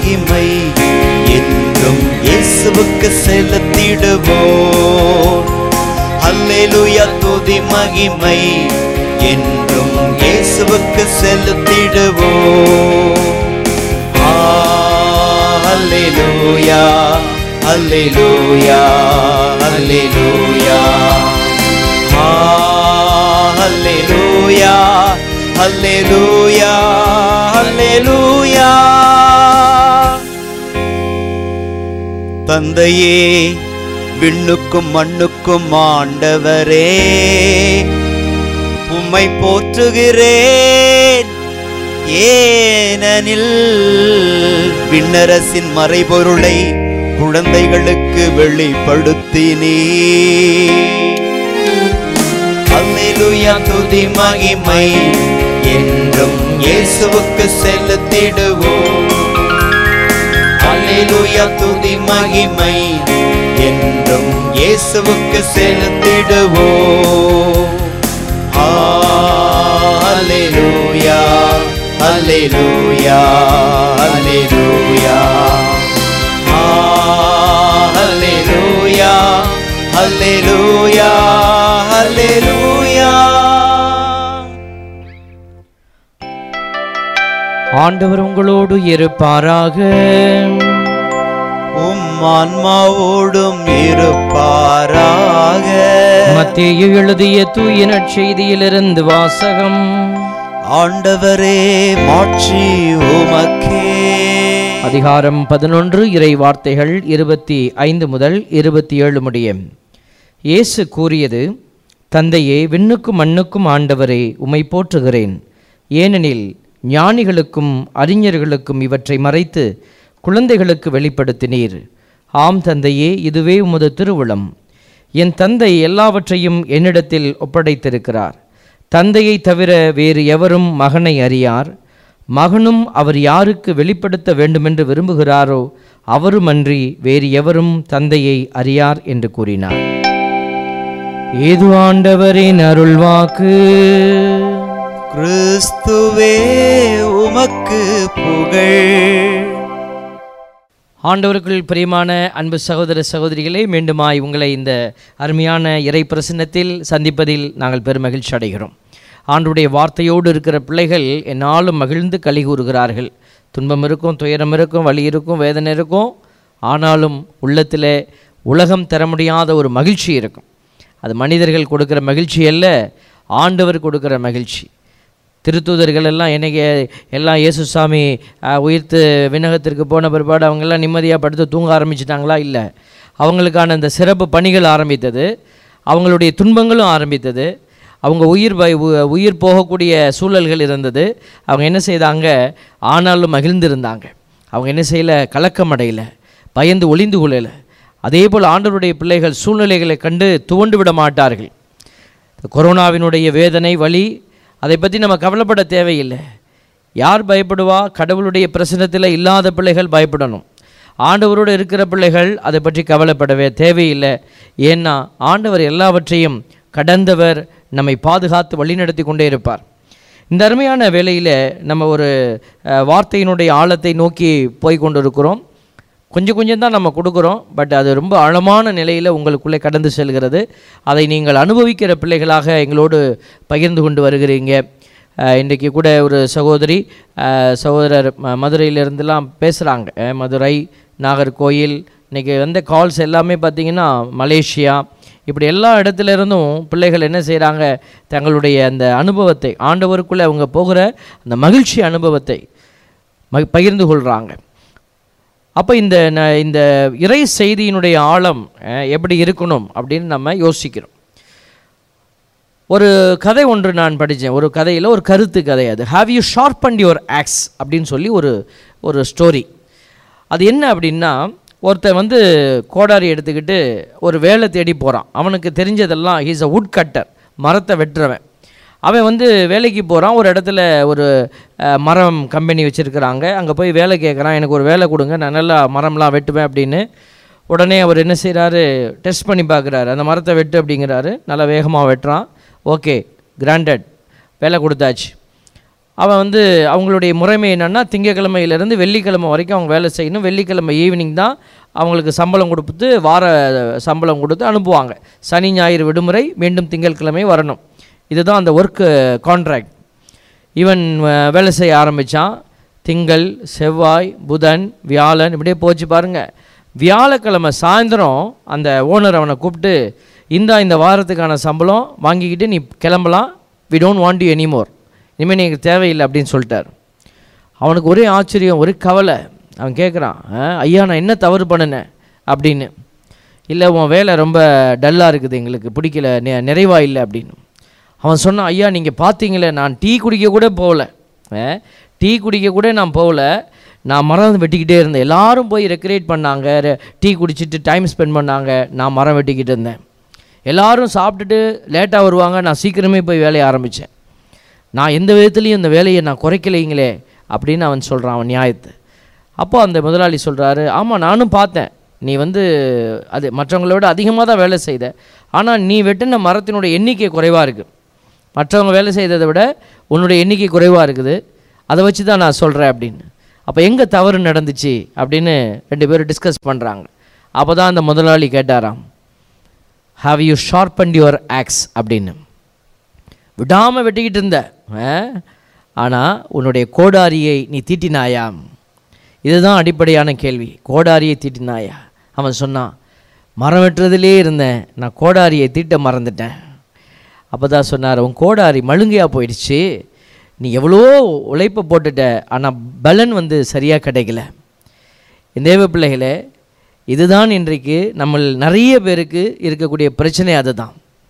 மகிமை என்றும் இயேசுவுக்கு செலுத்திடுவோம். அல்லேலூயா துதி மகிமை என்றும் இயேசுவுக்கு செலுத்திடுவோம். அல்லேலூயா அல்லேலூயா அல்லேலூயா அல்லேலூயா அல்லேலூயா அல்லேலூயா. தந்தையே, விண்ணுக்கும் மண்ணுக்கும் ஆண்டவரே, உம்மை போற்றுகிறேன். ஏனெனில் விண்ணரசின் மறைபொருளை குழந்தைகளுக்கு வெளிப்படுத்தினீர். அல்லேலூயா துதி மகிமை என்றும் இயேசுவுக்கு செலுத்திடுவோம். அல்லேலூயா துதி மகிமை என்றும் இயேசுவுக்கு செலுத்திடுவோம். அல்லேலூயா அல்லேலூயா அல்லேலூயா அல்லேலூயா அல்லேலூயா அல்லேலூயா. ஆண்டவர் உங்களோடு இருப்பாராக. உம் ஆன்மாவோடும் இருப்பாராக. மத்தேயு எழுதிய தூய நற்செய்தியிலிருந்து வாசகம். ஆண்டவரே, மாட்சி உமக்கே. அதிகாரம் 11, இறை வார்த்தைகள் 25 முதல் 27 முடிய. இயேசு கூறியது: தந்தையே, விண்ணுக்கும் மண்ணுக்கும் ஆண்டவரே, உம்மை போற்றுகிறேன். ஏனெனில் ஞானிகளுக்கும் அறிஞர்களுக்கும் இவற்றை மறைத்து குழந்தைகளுக்கு வெளிப்படுத்தினீர். ஆம் தந்தையே, இதுவே உமது திருவுளம். என் தந்தை எல்லாவற்றையும் என்னிடத்தில் ஒப்படைத்திருக்கிறார். தந்தையை தவிர வேறு எவரும் மகனை அறியார். மகனும் அவர் யாருக்கு வெளிப்படுத்த வேண்டுமென்று விரும்புகிறாரோ அவருமன்றி வேறு எவரும் தந்தையை அறியார் என்று கூறினார். ஏது ஆண்டவரின் அருள்வாக்கு. கிறிஸ்துவே, உமக்கு புகழ். ஆண்டவருக்குள் பிரியமான அன்பு சகோதர சகோதரிகளே, மீண்டுமாய் உங்களை இந்த அருமையான இறை பிரசன்னத்தில் சந்திப்பதில் நாங்கள் பெருமகிழ்ச்சி அடைகிறோம். ஆண்டவருடைய வார்த்தையோடு இருக்கிற பிள்ளைகள் என்னாலும் மகிழ்ந்து களி கூறுகிறார்கள். துன்பம் இருக்கும், துயரம் இருக்கும், வலி இருக்கும், வேதனை இருக்கும். ஆனாலும் உள்ளத்தில் உலகம் தர முடியாத ஒரு மகிழ்ச்சி இருக்கும். அது மனிதர்கள் கொடுக்குற மகிழ்ச்சி அல்ல, ஆண்டவர் கொடுக்குற மகிழ்ச்சி. திருத்தூதர்கள் எல்லாம் எல்லாம் இயேசுசாமி உயிர்த்து விண்ணகத்திற்கு போன பிற்பாடு அவங்கெல்லாம் நிம்மதியாக படுத்து தூங்க ஆரம்பிச்சிட்டாங்களா? இல்லை. அவங்களுக்கான அந்த சிறப்பு பணிகள் ஆரம்பித்தது, அவங்களுடைய துன்பங்களும் ஆரம்பித்தது, அவங்க உயிர் போகக்கூடிய சூழல்கள் இருந்தது. அவங்க என்ன செய்தாங்க? ஆனாலும் மகிழ்ந்திருந்தாங்க. அவங்க என்ன செய்யலை? கலக்கம் அடையலை, பயந்து ஒளிந்து கொள்ளலை. அதே போல் ஆண்டவருடைய பிள்ளைகள் சூழ்நிலைகளை கண்டு துவண்டு விட மாட்டார்கள். கொரோனாவினுடைய வேதனை, வலி, அதை பற்றி நம்ம கவலைப்பட தேவையில்லை. யார் பயப்படுவா? கடவுளுடைய பிரசன்னத்தில் இல்லாத பிள்ளைகள் பயப்படணும். ஆண்டவரோடு இருக்கிற பிள்ளைகள் அதை பற்றி கவலைப்படவே தேவையில்லை. ஏன்னா ஆண்டவர் எல்லாவற்றையும் கடந்தவர், நம்மை பாதுகாத்து வழிநடத்தி கொண்டே இருப்பார். இந்த அருமையான வேளையில் நம்ம ஒரு வார்த்தையினுடைய ஆழத்தை நோக்கி போய் கொண்டு இருக்கிறோம். கொஞ்சம் தான் நம்ம கொடுக்குறோம், பட் அது ரொம்ப ஆழமான நிலையில் உங்களுக்குள்ளே கடந்து செல்கிறது. அதை நீங்கள் அனுபவிக்கிற பிள்ளைகளாக எங்களோடு பகிர்ந்து கொண்டு வருகிறீங்க. இன்றைக்கி கூட ஒரு சகோதரர் மதுரையிலிருந்துலாம் பேசுகிறாங்க. மதுரை, நாகர்கோயில், இன்றைக்கி வந்த கால்ஸ் எல்லாமே பார்த்திங்கன்னா மலேசியா, இப்படி எல்லா இடத்துல இருந்தும் பிள்ளைகள் என்ன செய்கிறாங்க? தங்களுடைய அந்த அனுபவத்தை, ஆண்டவருக்குள்ளே அவங்க போகிற அந்த மகிழ்ச்சி அனுபவத்தை பகிர்ந்து கொள்கிறாங்க. அப்போ இந்த இறை செய்தியினுடைய ஆழம் எப்படி இருக்கணும் அப்படின்னு நம்ம யோசிக்கிறோம். ஒரு கதை ஒன்று நான் படித்தேன். ஒரு கதையில் ஒரு கருத்து கதை. அது have you sharpened your axe அப்படின்னு சொல்லி ஒரு ஸ்டோரி. அது என்ன அப்படின்னா, ஒருத்தன் கோடாரி எடுத்துக்கிட்டு ஒரு வேலை தேடி போகிறான். அவனுக்கு தெரிஞ்சதெல்லாம் ஹீஸ் அ வுட் கட்டர், மரத்தை வெட்டுறவன். அவன் வேலைக்கு போகிறான். ஒரு இடத்துல ஒரு மரம் கம்பெனி வச்சுருக்கிறாங்க. அங்கே போய் வேலை கேட்குறான். எனக்கு ஒரு வேலை கொடுங்க, நான் நல்லா மரம்லாம் வெட்டுவேன் அப்படின்னு. உடனே அவர் என்ன செய்கிறாரு? டெஸ்ட் பண்ணி பார்க்குறாரு. அந்த மரத்தை வெட்டு அப்படிங்கிறாரு. நல்லா வேகமாக வெட்டுறான். ஓகே, கிராண்டட், வேலை கொடுத்தாச்சு. அவன் வந்து அவங்களுடைய முறைமை என்னென்னா திங்கக்கிழமையிலேருந்து வெள்ளிக்கிழமை வரைக்கும் அவங்க வேலை செய்யணும். வெள்ளிக்கிழமை ஈவினிங் தான் அவங்களுக்கு சம்பளம் கொடுத்து வார சம்பளம் கொடுத்து அனுப்புவாங்க. சனி ஞாயிறு விடுமுறை, மீண்டும் திங்கட்கிழமை வரணும். இதுதான் அந்த ஒர்க்கு கான்ட்ராக்ட். இவன் வேலை செய்ய ஆரம்பித்தான். திங்கள், செவ்வாய், புதன், வியாழன் இப்படியே போச்சு பாருங்கள். வியாழக்கிழமை சாயந்தரம் அந்த ஓனர் அவனை கூப்பிட்டு, இந்த வாரத்துக்கான சம்பளம் வாங்கிக்கிட்டு நீ கிளம்பலாம், we don't want you anymore, இனிமேல் நீங்கள் தேவையில்லை அப்படின்னு சொல்லிட்டார். அவனுக்கு ஒரே ஆச்சரியம், ஒரே கவலை. அவன் கேட்குறான், ஐயா நான் என்ன தவறு பண்ணினேன் அப்படின்னு. இல்லை உன் வேலை ரொம்ப டல்லாக இருக்குது, எங்களுக்கு பிடிக்கல, நிறைவாக இல்லை அப்படின்னு. அவன் சொன்னான், ஐயா நீங்கள் பார்த்தீங்களே நான் டீ குடிக்க கூட போகல, நான் போகல, நான் மரம் வெட்டிக்கிட்டே இருந்தேன். எல்லோரும் போய் ரெக்ரியேட் பண்ணாங்க, டீ குடிச்சிட்டு டைம் ஸ்பெண்ட் பண்ணாங்க, நான் மரம் வெட்டிக்கிட்டு இருந்தேன். எல்லோரும் சாப்பிட்டுட்டு லேட்டாக வருவாங்க, நான் சீக்கிரமே போய் வேலையை ஆரம்பித்தேன். நான் எந்த விதத்துலேயும் இந்த வேலையை நான் குறைக்கலைங்களே அப்படின்னு அவன் சொல்கிறான் அவன் நியாயத்தை. அப்போ அந்த முதலாளி சொல்கிறாரு, ஆமாம் நானும் பார்த்தேன், நீ அது மற்றவங்கள விட அதிகமாக தான் வேலை செய்த, ஆனால் நீ வெட்டின மரத்தினுடைய எண்ணிக்கை குறைவாக இருக்குது, மற்றவங்க வேலை செய்ததை விட உன்னுடைய எண்ணிக்கை குறைவாக இருக்குது, அதை வச்சு தான் நான் சொல்கிறேன் அப்படின்னு. அப்போ எங்கே தவறு நடந்துச்சு அப்படின்னு 2 பேரும் டிஸ்கஸ் பண்ணுறாங்க. அப்போ தான் அந்த முதலாளி கேட்டாராம், have you sharpened your axe அப்படின்னு. விடாமல் வெட்டிக்கிட்டு இருந்த, ஆனால் உன்னுடைய கோடாரியை நீ தீட்டினாயா? இதுதான் அடிப்படையான கேள்வி. கோடாரியை தீட்டினாயா? அவன் சொன்னான், மரம் வெட்டுறதுலே இருந்தேன், நான் கோடாரியை தீட்ட மறந்துட்டேன். அப்போ தான் சொன்னார், உன் கோடாரி மழுங்கையாக போயிடுச்சு, நீ எவ்வளோ உழைப்பை போட்டுட்ட, ஆனால் பலன் சரியாக கிடைக்கல. இந்த தேவ பிள்ளைகளே, இதுதான் இன்றைக்கு நம்ம நிறைய பேருக்கு இருக்கக்கூடிய பிரச்சனை. அதுதான்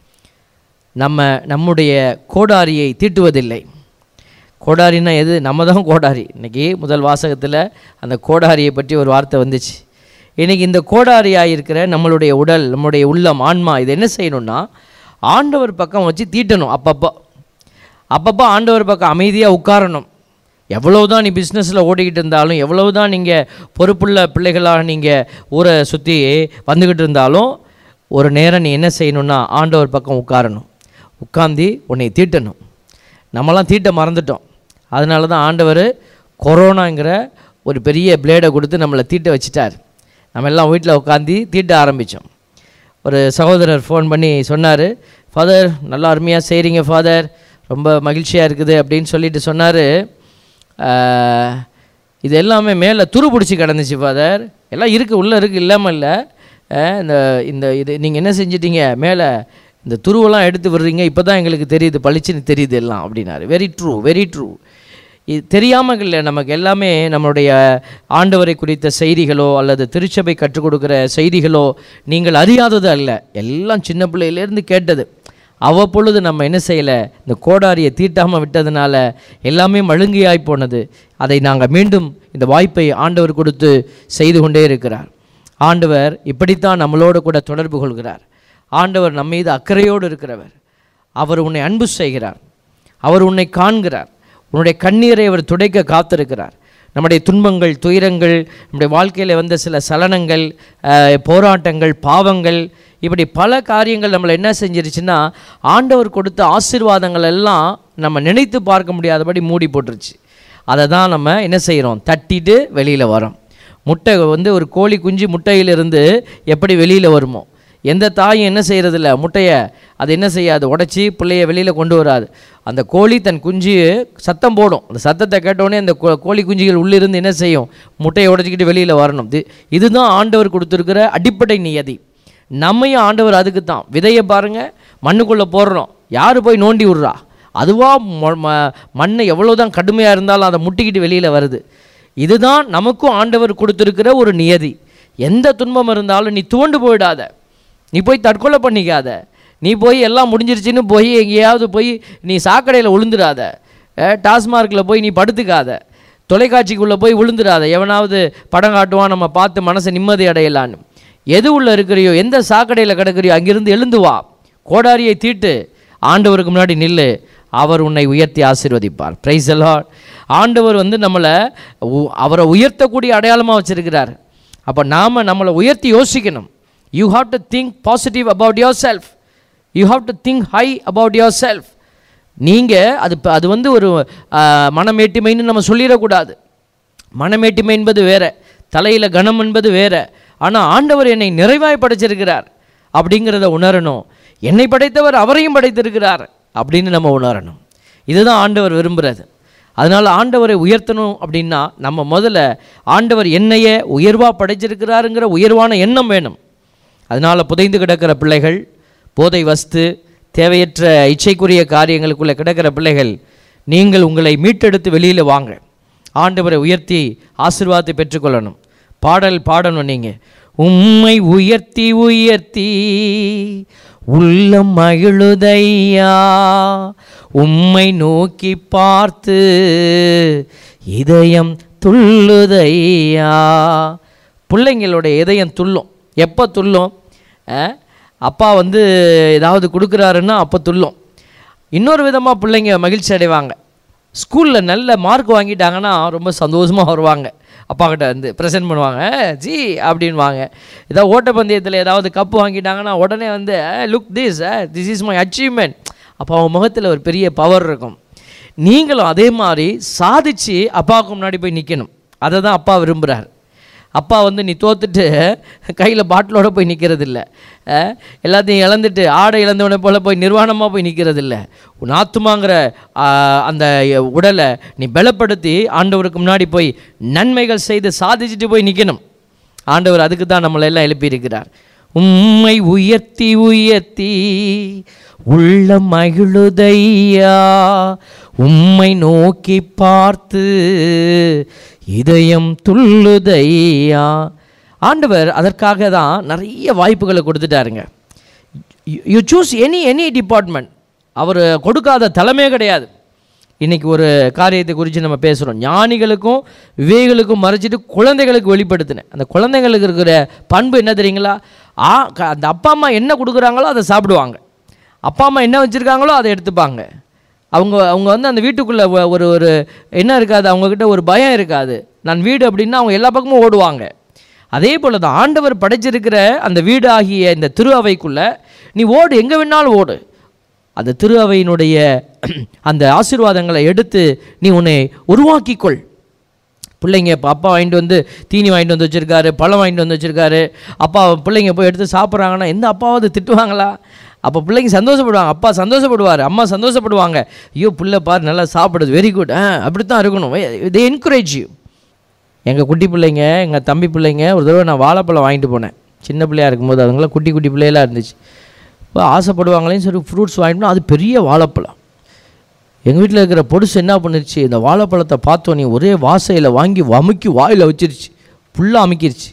நம்முடைய கோடாரியை தீட்டுவதில்லை. கோடாரின்னா எது? நம்ம தான் கோடாரி. இன்றைக்கி முதல் வாசகத்தில் அந்த கோடாரியை பற்றி ஒரு வார்த்தை வந்துச்சு. இன்றைக்கி இந்த கோடாரியாக இருக்கிற நம்மளுடைய உடல், நம்முடைய உள்ளம், ஆன்மா, இது என்ன செய்யணும்னா ஆண்டவர் பக்கம் வச்சு தீட்டணும். அப்பப்போ ஆண்டவர் பக்கம் அமைதியாக உட்காரணும். எவ்வளவு தான் நீ பிஸ்னஸில் ஓடிக்கிட்டு இருந்தாலும், எவ்வளவு தான் நீங்கள் பொறுப்புள்ள பிள்ளைகளாக நீங்கள் ஊரை சுற்றி வந்துக்கிட்டு இருந்தாலும், ஒரு நேரம் நீ என்ன செய்யணுன்னா ஆண்டவர் பக்கம் உட்காரணும். உட்காந்து உன்னை தீட்டணும். நம்மலாம் தீட்ட மறந்துட்டோம். அதனால தான் ஆண்டவர் கொரோனாங்கிற ஒரு பெரிய பிளேடை கொடுத்து நம்மளை தீட்ட வச்சிட்டார். நம்ம எல்லாம் வீட்டில் உட்காந்து தீட்ட ஆரம்பித்தோம். ஒரு சகோதரர் ஃபோன் பண்ணி சொன்னார், ஃபாதர் நல்லா அருமையாக செய்கிறீங்க ஃபாதர், ரொம்ப மகிழ்ச்சியாக இருக்குது அப்படின்னு சொல்லிட்டு சொன்னார். இது எல்லாமே மேலே துரு பிடிச்சி கிடந்துச்சு ஃபாதர், எல்லாம் இருக்குது, உள்ளே இருக்குது, இல்லாமல் இல்லை. இது நீங்கள் என்ன செஞ்சிட்டீங்க, மேலே இந்த துருவெல்லாம் எடுத்து விடுறீங்க, இப்போ தான் எங்களுக்கு தெரியுது, பளிச்சுன்னு தெரியுது எல்லாம் அப்படின்னாரு. Very true, very true. இது தெரியாமல் இல்லை, நமக்கு எல்லாமே நம்மளுடைய ஆண்டவரை குறித்த செய்திகளோ அல்லது திருச்சபை கற்றுக் கொடுக்குற செய்திகளோ நீங்கள் அறியாதது அல்ல, எல்லாம் சின்ன பிள்ளையிலேருந்து கேட்டது. அவ்வப்பொழுது நம்ம என்ன செய்யலை, இந்த கோடாரியை தீட்டாமல் விட்டதுனால எல்லாமே மழுங்கியாய் போனது. அதை நாங்கள் மீண்டும் இந்த வாய்ப்பை ஆண்டவர் கொடுத்து செய்து கொண்டே இருக்கிறார். ஆண்டவர் இப்படித்தான் நம்மளோடு கூட தொடர்பு கொள்கிறார். ஆண்டவர் நம்ம மீது அக்கறையோடு இருக்கிறவர். அவர் உன்னை அன்பு செய்கிறார், அவர் உன்னை காண்கிறார், உன்னுடைய கண்ணீரை அவர் துடைக்க காத்திருக்கிறார். நம்முடைய துன்பங்கள், துயரங்கள், நம்முடைய வாழ்க்கையில் வந்த சில சலனங்கள், போராட்டங்கள், பாவங்கள், இப்படி பல காரியங்கள் நம்மளை என்ன செஞ்சிருச்சுன்னா ஆண்டவர் கொடுத்த ஆசீர்வாதங்கள் எல்லாம் நம்ம நினைத்து பார்க்க முடியாதபடி மூடி போட்டுருச்சு. அதை தான் நம்ம என்ன செய்கிறோம், தட்டிட்டு வெளியில் வரோம். முட்டை ஒரு கோழி குஞ்சு முட்டையிலிருந்து எப்படி வெளியில் வருமோ, எந்த தாயும் என்ன செய்கிறதில்ல, முட்டையை அது என்ன செய்யாது, உடச்சி பிள்ளைய வெளியில் கொண்டு வராது. அந்த கோழி தன் குஞ்சு சத்தம் போடும், அந்த சத்தத்தை கேட்டோடனே அந்த கோழி குஞ்சுகள் உள்ளிருந்து என்ன செய்யும், முட்டையை உடச்சிக்கிட்டு வெளியில் வரணும். இதுதான் ஆண்டவர் கொடுத்துருக்கிற அடிப்படை நியதி. நம்மையும் ஆண்டவர் அதுக்கு தான். விதையை பாருங்கள், மண்ணுக்குள்ளே போடுறோம், யார் போய் நோண்டி விட்றா, அதுவாக மண்ணை எவ்வளோ தான் கடுமையாக இருந்தாலும் அதை முட்டிக்கிட்டு வெளியில் வருது. இதுதான் நமக்கும் ஆண்டவர் கொடுத்துருக்கிற ஒரு நியதி. எந்த துன்பம் இருந்தாலும் நீ துவண்டு போயிடாத, நீ போய் தற்கொலை பண்ணிக்காத, நீ போய் எல்லாம் முடிஞ்சிருச்சுன்னு போய் எங்கேயாவது போய் நீ சாக்கடையில் விழுந்துடாத, டாஸ்மார்க்கில் போய் நீ படுத்துக்காத, தொலைக்காட்சிக்குள்ளே போய் விழுந்துடாத, எவனாவது படம் காட்டுவான் நம்ம பார்த்து மனசை நிம்மதி அடையலான்னு. எது உள்ளே இருக்கிறியோ, எந்த சாக்கடையில் கிடக்கிறியோ அங்கிருந்து எழுந்து வா, கோடாரியை தீட்டு ஆண்டவருக்கு முன்னாடி நில்லு, அவர் உன்னை உயர்த்தி ஆசீர்வதிப்பார். Praise the Lord. ஆண்டவர் நம்மளை அவரை உயர்த்தக்கூடிய அடையாளமாக வச்சுருக்கிறார். அப்போ நாம் நம்மளை உயர்த்தி யோசிக்கணும். You have to think positive about yourself. You have to think high about yourself. நீங்கள் அது வந்து ஒரு மனமேட்டிமைன்னு நம்ம சொல்லிடக்கூடாது. மனமேட்டிமை என்பது வேறு, தலையில் கனம் என்பது வேறு. ஆனால் ஆண்டவர் என்னை நிறைவாய் படைச்சிருக்கிறார் அப்படிங்கிறத உணரணும். என்னை படைத்தவர் அவரையும் படைத்திருக்கிறார் அப்படின்னு நம்ம உணரணும். இதுதான் ஆண்டவர் விரும்புகிறது. அதனால் ஆண்டவரை உயர்த்தணும் அப்படின்னா நம்ம முதல்ல ஆண்டவர் என்னையே உயர்வாக படைச்சிருக்கிறாருங்கிற உயர்வான எண்ணம் வேணும். அதனால் புதைந்து கிடக்கிற பிள்ளைகள், போதை வஸ்து, தேவையற்ற இச்சைக்குரிய காரியங்களுக்குள்ளே கிடக்கிற பிள்ளைகள், நீங்கள் உங்களை மீட்டெடுத்து வெளியில் வாங்க. ஆண்டவரை உயர்த்தி ஆசீர்வாதத்தை பெற்றுக்கொள்ளணும். பாடல் பாடணும். நீங்கள் உம்மை உயர்த்தி உயர்த்தி உள்ளம் மகிழுதையா, உம்மை நோக்கி பார்த்து இதயம் துள்ளுதையா. பிள்ளைங்களோட இதயம் துள்ளும். எப்போ துள்ளும்? அப்பா வந்து ஏதாவது கொடுக்குறாருன்னா அப்போ துள்ளும். இன்னொரு விதமாக பிள்ளைங்க மகிழ்ச்சி அடைவாங்க. ஸ்கூலில் நல்ல மார்க் வாங்கிட்டாங்கன்னா ரொம்ப சந்தோஷமாக வருவாங்க. அப்பாக்கிட்ட வந்து ப்ரெசென்ட் பண்ணுவாங்க, ஜி அப்படின்வாங்க. ஏதாவது ஓட்டப்பந்தயத்தில் ஏதாவது கப்பு வாங்கிட்டாங்கன்னா உடனே வந்து look this is my achievement. அப்போ அவங்க முகத்தில் ஒரு பெரிய பவர் இருக்கும். நீங்களும் அதே மாதிரி சாதித்து அப்பாவுக்கு முன்னாடி போய் நிற்கணும். அதை தான் அப்பா விரும்புகிறார். அப்பா வந்து நீ தோத்துட்டு கையில் பாட்டிலோடு போய் நிற்கிறதில்ல, எல்லாத்தையும் இழந்துட்டு ஆடை இழந்தவனை போல் போய் நிர்வாணமாக போய் நிற்கிறதில்ல. உன் ஆத்துமாங்கிற அந்த உடலை நீ பலப்படுத்தி ஆண்டவருக்கு முன்னாடி போய் நன்மைகள் செய்து சாதிச்சுட்டு போய் நிற்கணும். ஆண்டவர் அதுக்கு தான் நம்மளை எல்லாம் எழுப்பியிருக்கிறார். உம்மை உயர்த்தி உயர்த்தி உள்ள மகிழுதையா, உம்மை நோக்கி பார்த்து இதயம் துள்ளுதையா. ஆண்டவர் அதற்காக தான் நிறைய வாய்ப்புகளை கொடுத்துட்டாருங்க. You choose any department. அவர் கொடுக்காத தலைமே கிடையாது. இன்றைக்கி ஒரு காரியத்தை குறித்து நம்ம பேசுகிறோம். ஞானிகளுக்கும் விவேகளுக்கும் மறைச்சிட்டு குழந்தைகளுக்கு வெளிப்படுத்தினேன். அந்த குழந்தைங்களுக்கு இருக்கிற பண்பு என்ன தெரியுங்களா? அந்த அப்பா அம்மா என்ன கொடுக்குறாங்களோ அதை சாப்பிடுவாங்க. அப்பா அம்மா என்ன வச்சுருக்காங்களோ அதை எடுத்துப்பாங்க. அவங்க வந்து அந்த வீட்டுக்குள்ளே ஒரு என்ன இருக்காது, அவங்கக்கிட்ட ஒரு பயம் இருக்காது. நான் வீடு அப்படின்னா அவங்க எல்லா பக்கமும் ஓடுவாங்க. அதே போல் தான் ஆண்டவர் படைச்சிருக்கிற அந்த வீடு ஆகிய இந்த திரு அவைக்குள்ளே நீ ஓடு, எங்கே வேணாலும் ஓடு. அந்த திரு அவையினுடைய அந்த ஆசீர்வாதங்களை எடுத்து நீ உன்னை உருவாக்கிக்கொள். பிள்ளைங்க இப்போ அப்பா வாங்கிட்டு வந்து தீனி வாங்கிட்டு வந்து வச்சுருக்காரு, பழம் வாங்கிட்டு வந்து வச்சுருக்காரு. அப்பா பிள்ளைங்க போய் எடுத்து சாப்பிட்றாங்கன்னா எந்த அப்பாவது திட்டுவாங்களா? அப்போ பிள்ளைங்க சந்தோஷப்படுவாங்க, அப்பா சந்தோஷப்படுவார், அம்மா சந்தோஷப்படுவாங்க. ஐயோ பிள்ளை பாரு நல்லா சாப்பிடுது, வெரி குட், அப்படி தான் இருக்கணும். They encourage you. எங்கள் குட்டி பிள்ளைங்க, எங்கள் தம்பி பிள்ளைங்க ஒரு தடவை நான் வாழைப்பழம் வாங்கிட்டு போனேன். சின்ன பிள்ளையாக இருக்கும்போது அதுங்களாம் குட்டி குட்டி பிள்ளையெல்லாம் இருந்துச்சு. இப்போ ஆசைப்படுவாங்களேன்னு சரி ஃப்ரூட்ஸ் வாங்கிட்டோம். அது பெரிய வாழைப்பழம். எங்கள் வீட்டில் இருக்கிற பொடுசு என்ன பண்ணிருச்சு, இந்த வாழைப்பழத்தை பார்த்தோன்னே ஒரே வாசையில் வாங்கி அமுக்கி வாயில் வச்சிருச்சு, ஃபுல்லாக அமுக்கிருச்சு.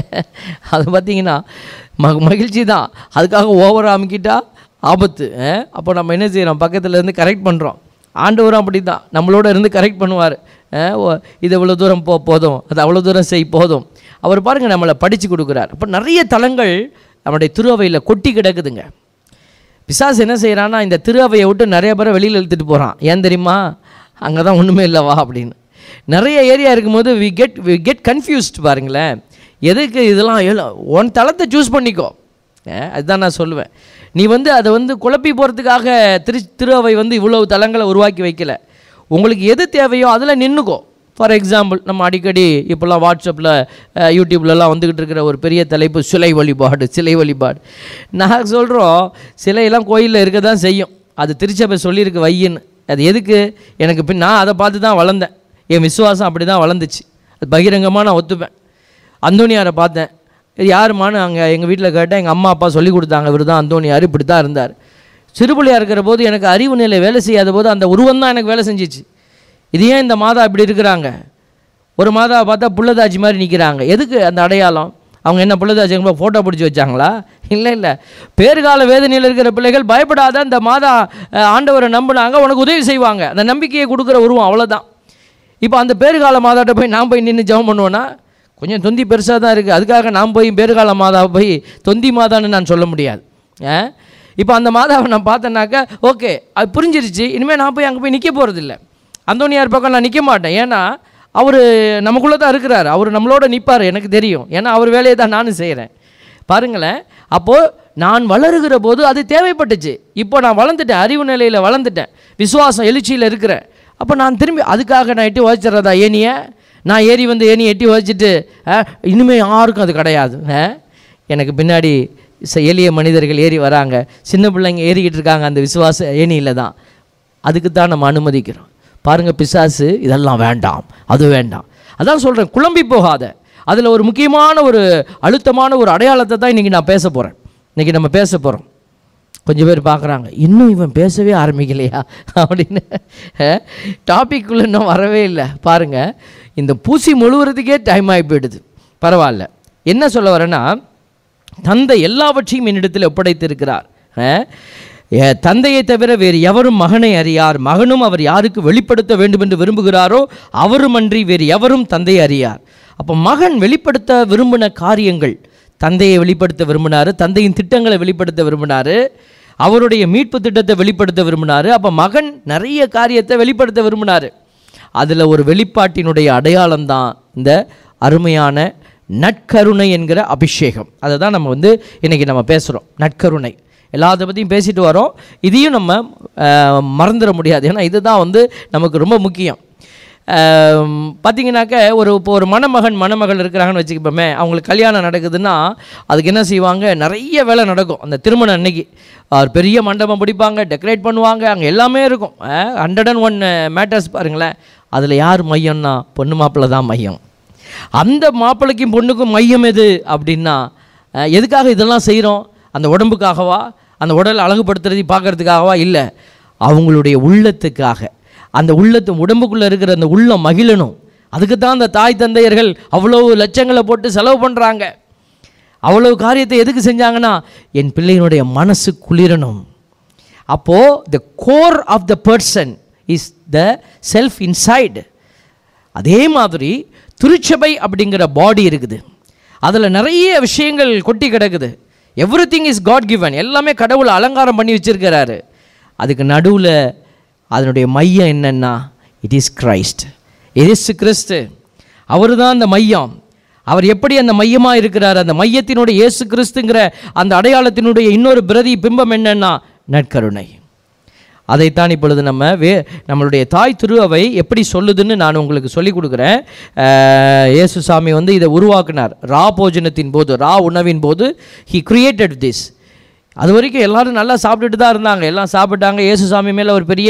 அது பார்த்திங்கன்னா மகிழ்ச்சி தான். அதுக்காக ஓவராக அமுக்கிட்டா ஆபத்து. அப்போ நம்ம என்ன செய்கிறோம், பக்கத்தில் இருந்து கரெக்ட் பண்ணுறோம். ஆண்டவரும் அப்படி தான் நம்மளோட இருந்து கரெக்ட் பண்ணுவார். இது இவ்வளோ தூரம் போதும், அது அவ்வளோ தூரம் செய் போதும். அவர் பாருங்கள் நம்மளை படித்து கொடுக்குறார். அப்போ நிறைய தலங்கள் நம்முடைய திரு அவையில் கொட்டி கிடக்குதுங்க. பிசாசு என்ன செய்கிறான்னா இந்த திரு அவையை விட்டு நிறைய பேரை வெளியில் இழுத்துட்டு போகிறான். ஏன் தெரியுமா? அங்கே தான் ஒன்றுமே இல்லைவா அப்படின்னு. நிறைய ஏரியா இருக்கும்போது வி கெட் கன்ஃபியூஸ்ட். பாருங்களேன், எதுக்கு இதெல்லாம் ஒன் தளத்தை சூஸ் பண்ணிக்கோ. அதுதான் நான் சொல்லுவேன். நீ வந்து அதை வந்து குழப்பி போகிறதுக்காக திரு அவை வந்து இவ்வளவு தலங்களை உருவாக்கி வைக்கல. உங்களுக்கு எது தேவையோ அதில் நின்றுக்கோ. ஃபார் எக்ஸாம்பிள், நம்ம அடிக்கடி இப்போல்லாம் வாட்ஸ்அப்பில் யூடியூப்லலாம் வந்துக்கிட்டு இருக்கிற ஒரு பெரிய தலைப்பு சிலை வழிபாடு. நான் சொல்கிறோம், சிலையெல்லாம் கோயிலில் இருக்க தான் செய்யும். அது திருச்சபை சொல்லியிருக்கு வையின்னு. அது எதுக்கு எனக்கு நான் அதை பார்த்து தான் வளர்ந்தேன். என் விசுவாசம் அப்படி தான் வளர்ந்துச்சு. அது பகிரங்கமாக நான் ஒத்துப்பேன். அந்தோனியாரை பார்த்தேன். இது யாருமான்னு அங்கே எங்கள் வீட்டில் கேட்டேன். எங்கள் அம்மா அப்பா சொல்லி கொடுத்தாங்க, இவர் தான் அந்தோனியார், இப்படி தான் இருந்தார். சிறுபிள்ளையாக இருக்கிற போது எனக்கு அறிவு நிலை வேலை செய்யாத போது அந்த உருவம் தான் எனக்கு வேலை செஞ்சிச்சு. இது ஏன் இந்த மாதா இப்படி இருக்கிறாங்க? ஒரு மாதாவை பார்த்தா புள்ளதாச்சி மாதிரி நிற்கிறாங்க. எதுக்கு அந்த அடையாளம்? அவங்க என்ன புள்ளதாச்சி ஃபோட்டோ பிடிச்சி வச்சாங்களா? இல்லை. பேறுகால வேதனையில் இருக்கிற பிள்ளைகள் பயப்படாத, இந்த மாதா ஆண்டவரை நம்பினாங்க, உனக்கு உதவி செய்வாங்க. அந்த நம்பிக்கையை கொடுக்குற உருவம், அவ்வளோதான். இப்போ அந்த பேறுகால மாதாட்ட போய் நான் போய் நின்று ஜெபம் பண்ணுவேன்னா கொஞ்சம் தொந்தி பெருசாக தான் இருக்குது. அதுக்காக நான் போய் பேறுகால மாதாவை போய் தொந்தி மாதான்னு நான் சொல்ல முடியாது. இப்போ அந்த மாதாவை நான் பார்த்தேன்னாக்கா ஓகே, அது புரிஞ்சிருச்சு. இனிமேல் நான் போய் அங்கே போய் நிற்க போகிறதில்ல. அந்தோனியார் பக்கம் நான் நிற்க மாட்டேன். ஏன்னா அவர் நமக்குள்ளே தான் இருக்கிறார். அவர் நம்மளோட நிற்பார், எனக்கு தெரியும். ஏன்னா அவர் வேலையை தான் நானும் செய்கிறேன். பாருங்களேன், அப்போது நான் வளருகிற போது அது தேவைப்பட்டுச்சு. இப்போ நான் வளர்ந்துட்டேன், அறிவு நிலையில் வளர்ந்துட்டேன், விசுவாசம் எழுச்சியில் இருக்கிறேன். அப்போ நான் திரும்பி அதுக்காக நான் எட்டி உதச்சிட்றதா ஏனியை? நான் ஏறி வந்து ஏனி எட்டி உதச்சிட்டு இனிமேல் யாருக்கும் அது கிடையாது. எனக்கு பின்னாடி எளிய மனிதர்கள் ஏறி வராங்க, சின்ன பிள்ளைங்க ஏறிக்கிட்டு இருக்காங்க அந்த விசுவாச ஏனியில் தான். அதுக்கு தான் நம்ம அனுமதிக்கிறோம். பாருங்கள், பிசாசு இதெல்லாம் வேண்டாம், அது வேண்டாம். அதான் சொல்கிறேன், குழம்பி போகாத. அதில் ஒரு முக்கியமான ஒரு அழுத்தமான ஒரு அடையாளத்தை தான் இன்றைக்கி நான் பேச போகிறேன். இன்றைக்கி நம்ம பேச போகிறோம். கொஞ்சம் பேர் பார்க்குறாங்க, இன்னும் இவன் பேசவே ஆரம்பிக்கலையா அப்படின்னு. டாபிக்குள்ளே இன்னும் வரவே இல்லை. பாருங்கள், இந்த பூசி முழுவதுக்கே டைம் ஆகி போயிடுது. பரவாயில்ல. என்ன சொல்ல வரேன்னா, தந்தை எல்லாவற்றையும் என்னிடத்தில் ஒப்படைத்திருக்கிறார். தந்தையை தவிர வேறு எவரும் மகனை அறியார், மகனும் அவர் யாருக்கு வெளிப்படுத்த வேண்டும் என்று விரும்புகிறாரோ அவருமன்றி வேறு எவரும் தந்தையை அறியார். அப்போ மகன் வெளிப்படுத்த விரும்பின காரியங்கள், தந்தையை வெளிப்படுத்த விரும்பினார், தந்தையின் திட்டங்களை வெளிப்படுத்த விரும்பினார், அவருடைய மீட்பு திட்டத்தை வெளிப்படுத்த விரும்பினார். அப்போ மகன் நிறைய காரியத்தை வெளிப்படுத்த விரும்பினார். அதில் ஒரு வெளிப்பாட்டினுடைய அடையாளம் தான் இந்த அருமையான நற்கருணை என்கிற அபிஷேகம். அதை தான் நம்ம இன்றைக்கி நம்ம பேசுகிறோம். நற்கருணை எல்லாத்த பற்றியும் பேசிட்டு வரோம். இதையும் நம்ம மறந்துட முடியாது. ஏன்னா இதுதான் நமக்கு ரொம்ப முக்கியம். பார்த்திங்கனாக்க இப்போ ஒரு மணமகள் இருக்கிறாங்கன்னு வச்சுக்கப்போமே, அவங்களுக்கு கல்யாணம் நடக்குதுன்னா அதுக்கு என்ன செய்வாங்க, நிறைய வேலை நடக்கும். அந்த திருமணம் அன்னைக்கு பெரிய மண்டபம் பிடிப்பாங்க, டெக்கரேட் பண்ணுவாங்க, அங்கே எல்லாமே இருக்கும். 101 மேட்டர்ஸ் பாருங்களேன். அதில் யார் மையம்னா பொண்ணு மாப்பிள்ளை தான் மையம். அந்த மாப்பிள்ளைக்கும் பொண்ணுக்கும் மையம் எது அப்படின்னா, எதுக்காக இதெல்லாம் செய்கிறோம்? அந்த உடம்புக்காகவா, அந்த உடலை அழகுபடுத்துறது பார்க்கறதுக்காகவா? இல்லை, அவங்களுடைய உள்ளத்துக்காக. அந்த உடம்புக்குள்ளே இருக்கிற அந்த உள்ளம் மகிழணும். அதுக்கு தான் அந்த தாய் தந்தையர்கள் அவ்வளவு லட்சங்களை போட்டு செலவு பண்ணுறாங்க. அவ்வளவு காரியத்தை எதுக்கு செஞ்சாங்கன்னா, என் பிள்ளையினுடைய மனசு குளிரணும். அப்போது the core of the person is the self inside. அதே மாதிரி திருச்சபை அப்படிங்கிற பாடி இருக்குது. அதில் நிறைய விஷயங்கள் கொட்டி கிடக்குது. Everything is God given. எல்லாமே கடவுளை அலங்காரம் பண்ணி வச்சிருக்கிறாரு. அதுக்கு நடுவில் அதனுடைய மையம் என்னன்னா, இட் இஸ் கிரைஸ்ட். இயேசு கிறிஸ்து அவர் தான் அந்த மையம். அவர் எப்படி அந்த மையமாக இருக்கிறார்? அந்த மையத்தினுடைய இயேசு கிறிஸ்துங்கிற அந்த அடையாளத்தினுடைய இன்னொரு பிம்பம் என்னன்னா நற்கருணை. அதைத்தான் இப்பொழுது நம்மளுடைய தாய் திருவை எப்படி சொல்லுதுன்னு நான் உங்களுக்கு சொல்லிக் கொடுக்குறேன். இயேசு சாமி இதை உருவாக்கினார். ரா போஜனத்தின் போது, ரா உணவின் போது ஹி கிரியேட்டட் திஸ். அது வரைக்கும் எல்லோரும் நல்லா சாப்பிட்டுட்டு தான் இருந்தாங்க, எல்லாம் சாப்பிட்டாங்க. இயேசு சாமி மேலே ஒரு பெரிய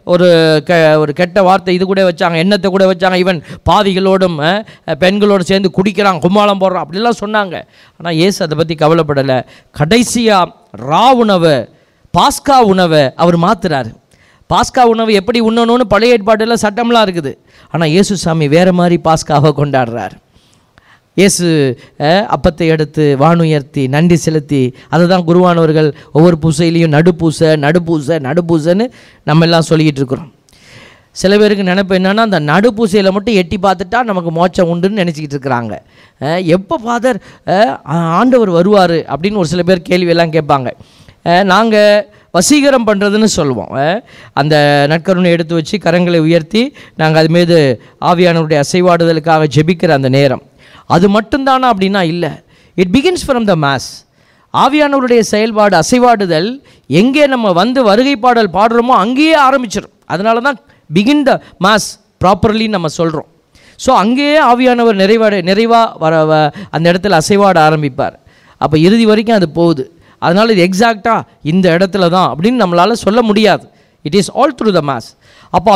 ஒரு கெட்ட வார்த்தை இது கூட வச்சாங்க, எண்ணத்தை கூட வச்சாங்க. ஈவன் பாவிகளோடும் பெண்களோடு சேர்ந்து குடிக்கிறாங்க, கும்மாளம் போடுறான் அப்படிலாம் சொன்னாங்க. ஆனால் இயேசு அதை பற்றி கவலைப்படலை. கடைசியாக ரா உணவை, பாஸ்கா உணவை அவர் மாற்றுறாரு. பாஸ்கா உணவு எப்படி உண்ணணும்னு பழைய ஏற்பாட்டில் சட்டம்லாம் இருக்குது. ஆனால் இயேசு சாமி வேறு மாதிரி பாஸ்காவை கொண்டாடுறார். இயேசு அப்பத்தை எடுத்து வானுயர்த்தி நன்றி செலுத்தி, அதை தான் குருவானவர்கள் ஒவ்வொரு பூசையிலையும் நடுப்பூசைன்னு நம்ம எல்லாம் சொல்லிக்கிட்டு இருக்கிறோம். சில பேருக்கு நினைப்பு என்னென்னா, அந்த நடுப்பூசையில் மட்டும் எட்டி பார்த்துட்டா நமக்கு மோட்சம் உண்டுன்னு நினச்சிக்கிட்டு இருக்கிறாங்க. எப்போ ஃபாதர் ஆண்டவர் வருவார் அப்படின்னு ஒரு சில பேர் கேள்வியெல்லாம் கேட்பாங்க. நாங்கள் வசீகரம் பண்ணுறதுன்னு சொல்லுவோம். அந்த நற்கருணை எடுத்து வச்சு கரங்களை உயர்த்தி நாங்கள் அது மீது ஆவியானவருடைய அசைவாடுதலுக்காக ஜெபிக்கிற அந்த நேரம், அது மட்டும்தானா அப்படின்னா இல்லை. It begins from the mass. ஆவியானவருடைய செயல்பாடு, அசைவாடுதல் எங்கே நம்ம வருகை பாடல் பாடுறோமோ அங்கேயே ஆரம்பிச்சிடும். அதனால தான் பிகின் த மாஸ் ப்ராப்பர்லின்னு நம்ம சொல்கிறோம். ஸோ அங்கேயே ஆவியானவர் நிறைவாக அந்த இடத்துல அசைவாட ஆரம்பிப்பார். அப்போ இறுதி வரைக்கும் அது போகுது. அதனால் இது எக்ஸாக்டாக இந்த இடத்துல தான் அப்படின்னு நம்மளால் சொல்ல முடியாது. It is all through the mass. அப்போ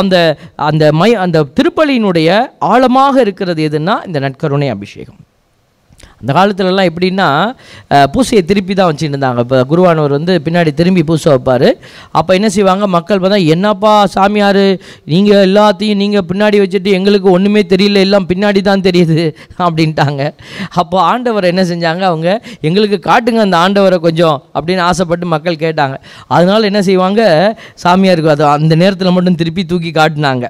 அந்த திருப்பலியினுடைய ஆழமாக இருக்கிறது எதுன்னா இந்த நற்கருணை அபிஷேகம். அந்த காலத்துலலாம் எப்படின்னா பூசையை திருப்பி தான் வச்சுட்டு இருந்தாங்க. இப்போ குருவானவர் பின்னாடி திரும்பி பூசை வைப்பார். அப்போ என்ன செய்வாங்க, மக்கள் பார்த்தா, என்னப்பா சாமியார் நீங்கள் எல்லாத்தையும் நீங்கள் பின்னாடி வச்சுட்டு எங்களுக்கு ஒன்றுமே தெரியல, எல்லாம் பின்னாடி தான் தெரியுது அப்படின்ட்டாங்க. அப்போ ஆண்டவர் என்ன செஞ்சாங்க, அவங்க எங்களுக்கு காட்டுங்க அந்த ஆண்டவரை கொஞ்சம் அப்படின்னு ஆசைப்பட்டு மக்கள் கேட்டாங்க. அதனால் என்ன செய்வாங்க, சாமியாருக்கு அது அந்த நேரத்தில் மட்டும் திருப்பி தூக்கி காட்டினாங்க.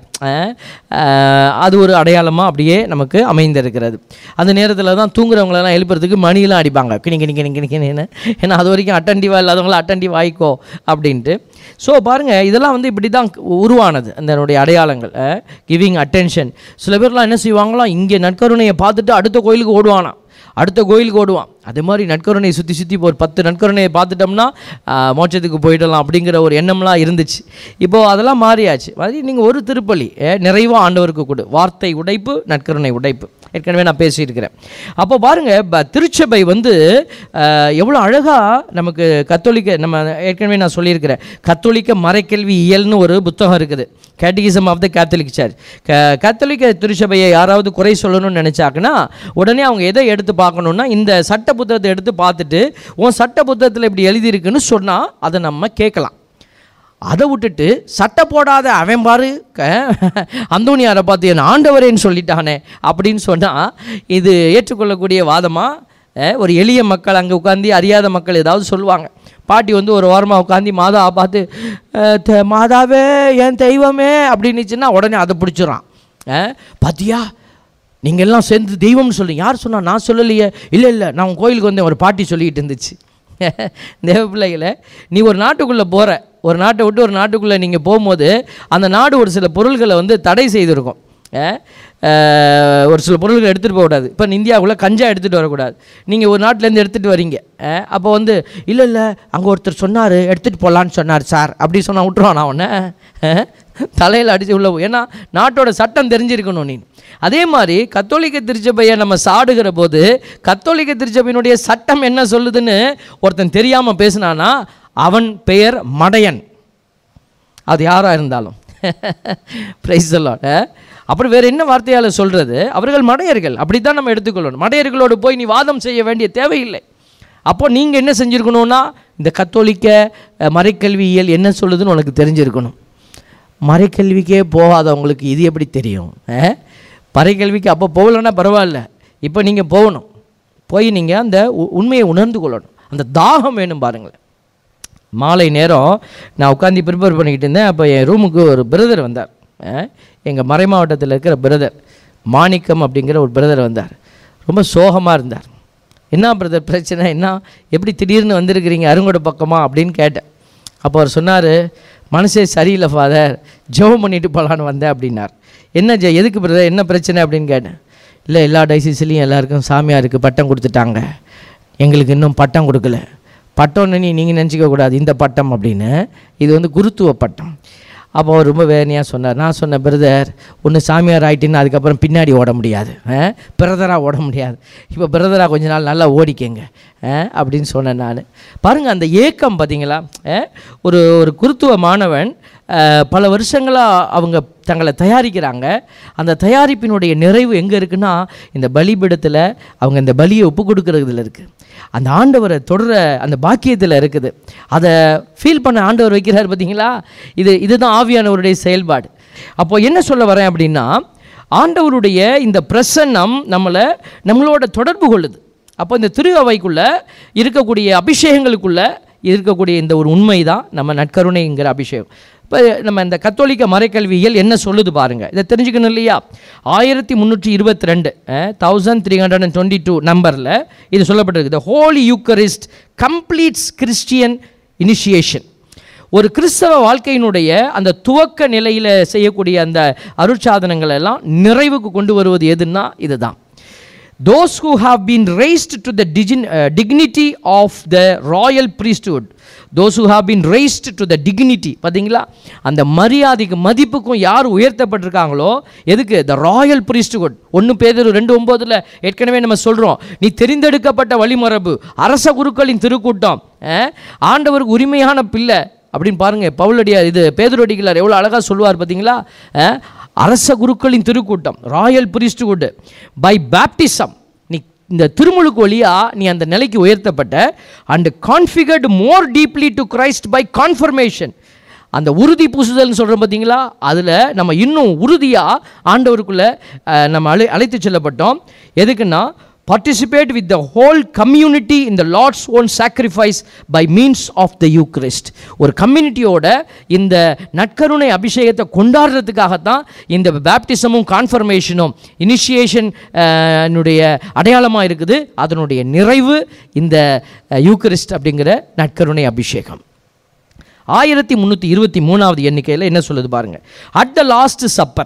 அது ஒரு அடையாளமாக அப்படியே நமக்கு அமைந்திருக்கிறது. அந்த நேரத்தில் தான் தூங்குறவங்களெல்லாம் எழுப்புறதுக்கு மணியெல்லாம் அடிப்பாங்க, கிணிக்கின்னு. ஏன்னா அது வரைக்கும் அட்டன்டிவாக இல்லாதவங்கள அட்டன்டிவ் ஆகிக்கோ அப்படின்ட்டு. ஸோ பாருங்கள், இதெல்லாம் இப்படி தான் உருவானது அதனுடைய அடையாளங்கள். Giving attention. சில பேர்லாம் என்ன செய்வாங்களாம், இங்கே நற்கருணையை பார்த்துட்டு அடுத்த கோயிலுக்கு ஓடுவானா. அடுத்த கோயிலுக்கு ஓடுவான். அதே மாதிரி நற்கருணையை சுற்றி சுற்றி ஒரு 10 நற்கருணையை பார்த்துட்டோம்னா மோட்சத்துக்கு போயிடலாம் அப்படிங்கிற ஒரு எண்ணம்லாம் இருந்துச்சு. இப்போது அதெல்லாம் மாறியாச்சு. மாதிரி நீங்கள் ஒரு திருப்பலி நிறைவாக ஆண்டவருக்கு கொடு, வார்த்தை உடைப்பு, நற்கருணை உடைப்பு, ஏற்கனவே நான் பேசியிருக்கிறேன். அப்போ பாருங்கள், திருச்சபை வந்து எவ்வளோ அழகாக நமக்கு கத்தோலிக்க, நம்ம ஏற்கனவே நான் சொல்லியிருக்கிறேன், கத்தோலிக்க மறைக்கல்வி இயல்னு ஒரு புத்தகம் இருக்குது, catechism of the Catholic Church. கத்தோலிக்க திருச்சபையை யாராவது குறை சொல்லணும்னு நினச்சாங்கன்னா உடனே அவங்க எதை எடுத்து பார்க்கணுன்னா, இந்த சட்ட புத்தகத்தை எடுத்து பார்த்துட்டு உன் சட்ட புத்தகத்தில் இப்படி எழுதியிருக்குன்னு சொன்னால் அதை நம்ம கேட்கலாம். அதை விட்டுட்டு சட்டை போடாத அவன் பாரு அந்தோனியாரை பார்த்து என் ஆண்டவரேன்னு சொல்லிட்டானே அப்படின்னு சொன்னால் இது ஏற்றுக்கொள்ளக்கூடிய வாதமாக? ஒரு எளிய மக்கள் அங்கே உட்காந்து அறியாத மக்கள் ஏதாவது சொல்லுவாங்க. பாட்டி வந்து ஒரு வாரமாக உட்காந்து மாதாவை பார்த்து மாதாவே என் தெய்வமே அப்படின்னுச்சுன்னா உடனே அதை பிடிச்சிடறான். பாத்தியா நீங்கள் எல்லாம் சேர்ந்து தெய்வம்னு சொல்லுங்க. யார் சொன்னால்? நான் சொல்லலையே. இல்லை நான் உங்கள் கோயிலுக்கு வந்தேன், ஒரு பாட்டி சொல்லிக்கிட்டு இருந்துச்சு. தேவ பிள்ளைகளை, நீ ஒரு நாட்டுக்குள்ளே போகிற, ஒரு நாட்டை விட்டு ஒரு நாட்டுக்குள்ளே நீங்கள் போகும்போது அந்த நாடு ஒரு சில பொருள்களை வந்து தடை செய்திருக்கும். ஒரு சில பொருள்கள் எடுத்துகிட்டு போகக்கூடாது. இப்போ இந்தியாவுக்குள்ளே கஞ்சா எடுத்துகிட்டு வரக்கூடாது. நீங்கள் ஒரு நாட்டிலேருந்து எடுத்துகிட்டு வரீங்க. அப்போ வந்து இல்லை அங்கே ஒருத்தர் சொன்னார் எடுத்துகிட்டு போகலான்னு சொன்னார் சார் அப்படி சொன்னால் விட்டுருவான் அவனை தலையில் அடித்து உள்ள. ஏன்னா நாட்டோட சட்டம் தெரிஞ்சிருக்கணும் நீ. அதே மாதிரி கத்தோலிக்க திருச்சபையை நம்ம சாடுகிற போது கத்தோலிக்க திருச்சபையினுடைய சட்டம் என்ன சொல்லுதுன்னு ஒருத்தன் தெரியாமல் பேசினானா அவன் பெயர் மடையன், அது யாராக இருந்தாலும். Praise the Lord. அப்புறம் வேறு என்ன வார்த்தையால் சொல்கிறது? அவர்கள் மடையர்கள், அப்படி தான் நம்ம எடுத்துக்கொள்ளணும். மடையர்களோடு போய் நீ வாதம் செய்ய வேண்டிய தேவையில்லை. அப்போ நீங்கள் என்ன செஞ்சுருக்கணும்னா, இந்த கத்தோலிக்க மறைக்கல்வியியல் என்ன சொல்லுதுன்னு உனக்கு தெரிஞ்சிருக்கணும். மறைக்கல்விக்கே போகாதவங்களுக்கு இது எப்படி தெரியும்? மறைக்கல்விக்கு அப்போ போகலன்னா பரவாயில்ல, இப்போ நீங்கள் போகணும். போய் நீங்கள் அந்த உண்மையை உணர்ந்து கொள்ளணும். அந்த தாகம் வேணும். பாருங்களேன், மாலை நேரம் நான் உட்காந்து ப்ரிப்பேர் பண்ணிக்கிட்டு இருந்தேன். அப்போ என் ரூமுக்கு ஒரு பிரதர் வந்தார். எங்கள் மறை மாவட்டத்தில் இருக்கிற பிரதர் மாணிக்கம் அப்படிங்கிற ஒரு பிரதர் வந்தார். ரொம்ப சோகமாக இருந்தார். என்ன பிரதர் பிரச்சனை, என்ன, எப்படி திடீர்னு வந்திருக்கிறீங்க அருங்கோட பக்கமாக அப்படின்னு கேட்டேன். அப்போ அவர் சொன்னார், மனசே சரியில்லை ஃபாதர், ஜெபம் பண்ணிட்டு போகலான்னு வந்தேன் அப்படின்னார். என்ன எதுக்கு பிரதர், என்ன பிரச்சனை அப்படின்னு கேட்டேன். இல்லை, எல்லா டைசிஸ்லேயும் எல்லாருக்கும் சாமியாருக்கு பட்டம் கொடுத்துட்டாங்க, எங்களுக்கு இன்னும் பட்டம் கொடுக்கல. பட்டம்னு நீங்கள் நினச்சிக்கக்கூடாது, இந்த பட்டம் அப்படின்னு, இது வந்து குருத்துவ பட்டம். அப்போ அவர் ரொம்ப வேதனையாக சொன்னார். நான் சொன்னேன், பிரதர் ஒன்று சாமியார் ஆகிட்டுன்னு அதுக்கப்புறம் பின்னாடி ஓட முடியாது, பிரதராக ஓட முடியாது, இப்போ பிரதராக கொஞ்ச நாள் நல்லா ஓடிக்கங்க அப்படின்னு சொன்னேன் நான். பாருங்கள் அந்த ஏக்கம் பார்த்தீங்களா? ஒரு குருத்துவ மாணவன் பல வருஷங்களாக அவங்க தங்களை தயாரிக்கிறாங்க. அந்த தயாரிப்பினுடைய நிறைவு எங்கே இருக்குன்னா, இந்த பலிபீடத்தில் அவங்க இந்த பலியை ஒப்பு கொடுக்கறதுல இருக்குது. அந்த ஆண்டவரை தொடர அந்த பாக்கியத்தில் இருக்குது. அதை ஃபீல் பண்ண ஆண்டவர் வைக்கிறார் பார்த்தீங்களா? இதுதான் ஆவியானவருடைய செயல்பாடு. அப்போது என்ன சொல்ல வரேன் அப்படின்னா, ஆண்டவருடைய இந்த பிரசன்னம் நம்மளோட தொடர்பு கொள்ளுது. அப்போ இந்த திரு அவைக்குள்ளே இருக்கக்கூடிய அபிஷேகங்களுக்குள்ளே இருக்கக்கூடிய இந்த ஒரு உண்மை தான் நம்ம நற்கருணைங்கிற அபிஷேகம். இப்போ நம்ம இந்த கத்தோலிக்க மறைக்கல்வியல் என்ன சொல்லுது பாருங்கள், இதை தெரிஞ்சுக்கணும் இல்லையா? 1322 1322 நம்பரில் இது சொல்லப்பட்டிருக்கு. The holy Eucharist completes Christian initiation. ஒரு கிறிஸ்தவ வாழ்க்கையினுடைய அந்த துவக்க நிலையில் செய்யக்கூடிய அந்த அருட்சாதனங்கள் எல்லாம் நிறைவுக்கு கொண்டு வருவது எதுன்னா இதுதான். Those who have been raised to the dignity of the royal priesthood, those who have been raised to the dignity, பார்த்தீங்களா, அந்த மரியாதைக்கு மதிப்புக்கும் யார் உயர்த்தப்பட்டிருக்காங்களோ, எதுக்கு? the royal priesthood. 1 பேதுரு 2:9 ஏற்கனவே நம்ம சொல்கிறோம், நீ தெரிந்தெடுக்கப்பட்ட வழிமரபு, அரச குருக்களின் திருக்கூட்டம், ஆண்டவருக்கு உரிமையான பிள்ளை அப்படின்னு பாருங்கள். பவுலடியார் இது பேதுருடிகளார் எவ்வளோ அழகாக சொல்லுவார் பார்த்தீங்களா? அரச குருக்களின் திருக்கூட்டம், ராயல் பிரிஸ்ட்ஹுட். பை பேப்டிசம், நீ இந்த திருமுழுக்கு வழியாக நீ அந்த நிலைக்கு உயர்த்தப்பட்ட. And configured more deeply to Christ by confirmation. அந்த உறுதி பூசுதல்னு சொல்கிறோம் பார்த்தீங்களா, அதில் நம்ம இன்னும் உறுதியாக ஆண்டவருக்குள்ளே நம்ம அழைத்து செல்லப்பட்டோம். எதுக்குன்னா, participate with the whole community in the Lord's own sacrifice by means of the Eucharist. ஒரு கம்யூனிட்டியோட இந்த நற்கருணை அபிஷேகத்தை கொண்டாடுறதுக்காகத்தான் இந்த பேப்டிசமும் கான்ஃபர்மேஷனும் இனிஷியேஷன் அடையாளமாக இருக்குது. அதனுடைய நிறைவு இந்த யூக்கரிஸ்ட் அப்படிங்கிற நற்கருணை அபிஷேகம். 1323 எண்ணிக்கையில் என்ன சொல்லுது பாருங்கள். அட் த லாஸ்ட் சப்பர்,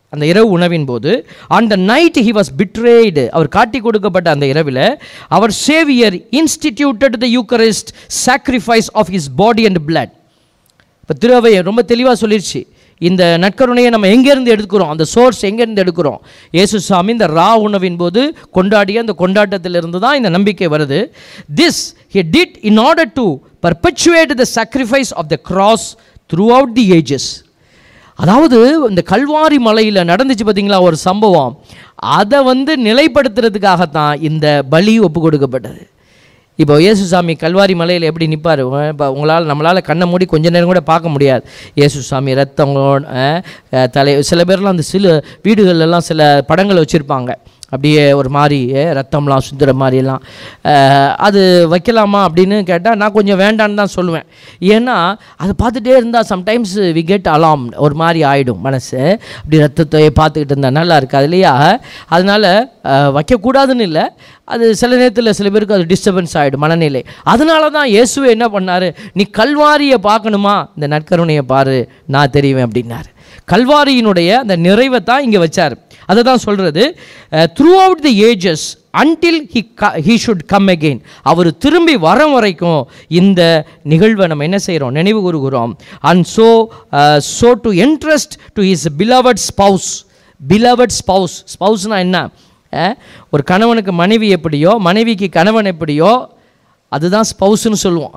அந்த இரவு உணவின் போது, on the night he was betrayed, அவர் காட்டி கொடுக்கப்பட்ட அந்த இரவில் our Savior instituted the Eucharist, sacrifice of his body and blood. இப்போ திருவை ரொம்ப தெளிவாக சொல்லிடுச்சு, இந்த நற்கருணையை நம்ம எங்கேருந்து எடுக்கிறோம், அந்த சோர்ஸ் எங்கேருந்து எடுக்கிறோம். இயேசு சாமி இந்த ரா உணவின் போது கொண்டாடிய அந்த கொண்டாட்டத்திலிருந்து தான் இந்த நம்பிக்கை வருது. This he did in order to perpetuate the sacrifice of the cross throughout the ages. அதாவது இந்த கல்வாரி மலையில் நடந்துச்சு பார்த்தீங்களா ஒரு சம்பவம், அதை நிலைப்படுத்துறதுக்காகத்தான் இந்த பலி ஒப்பு கொடுக்கப்பட்டது. இப்போ இயேசுசாமி கல்வாரி மலையில் எப்படி நிற்பார்? இப்போ நம்மளால் கண்ணை மூடி கொஞ்ச நேரம் கூட பார்க்க முடியாது. இயேசுசாமி ரத்தங்களோட சில பேர்லாம் அந்த சில வீடுகளெல்லாம் சில படங்களை வச்சுருப்பாங்க, அப்படியே ஒரு மாதிரி ரத்தம்லாம் சுற்றுற மாதிரிலாம். அது வைக்கலாமா அப்படின்னு கேட்டால் நான் கொஞ்சம் வேண்டான்னு தான் சொல்லுவேன். ஏன்னா அதை பார்த்துட்டே இருந்தால் சம்டைம்ஸ் வி கெட் அலாம், ஒரு மாதிரி ஆகிடும் மனசு. அப்படி ரத்தத்தை பார்த்துக்கிட்டு இருந்தால் நல்லா இருக்காது இல்லையா? அதனால் வைக்கக்கூடாதுன்னு இல்லை, அது சில நேரத்தில் சில பேருக்கு அது டிஸ்டர்பன்ஸ் ஆகிடும் மனநிலை. அதனால தான் இயேசுவை என்ன பண்ணார், நீ கல்வாரியை பார்க்கணுமா, இந்த நற்கருணையை பாரு, நான் தெரிவேன் அப்படின்னாரு. கல்வாரியினுடைய அந்த நிறைவை தான் இங்கே வச்சார். அதை தான் சொல்கிறது, throughout the ages until he should come again. அவர் திரும்பி வர வரைக்கும் இந்த நிகழ்வை நம்ம என்ன செய்கிறோம், நினைவு கூறுகிறோம். And so to entrust to his beloved spouse. beloved spouse, ஸ்பௌஸ்னால் என்ன? ஒரு கணவனுக்கு மனைவி எப்படியோ, மனைவிக்கு கணவன் எப்படியோ, அதுதான் ஸ்பௌஸ்ன்னு சொல்லுவோம்.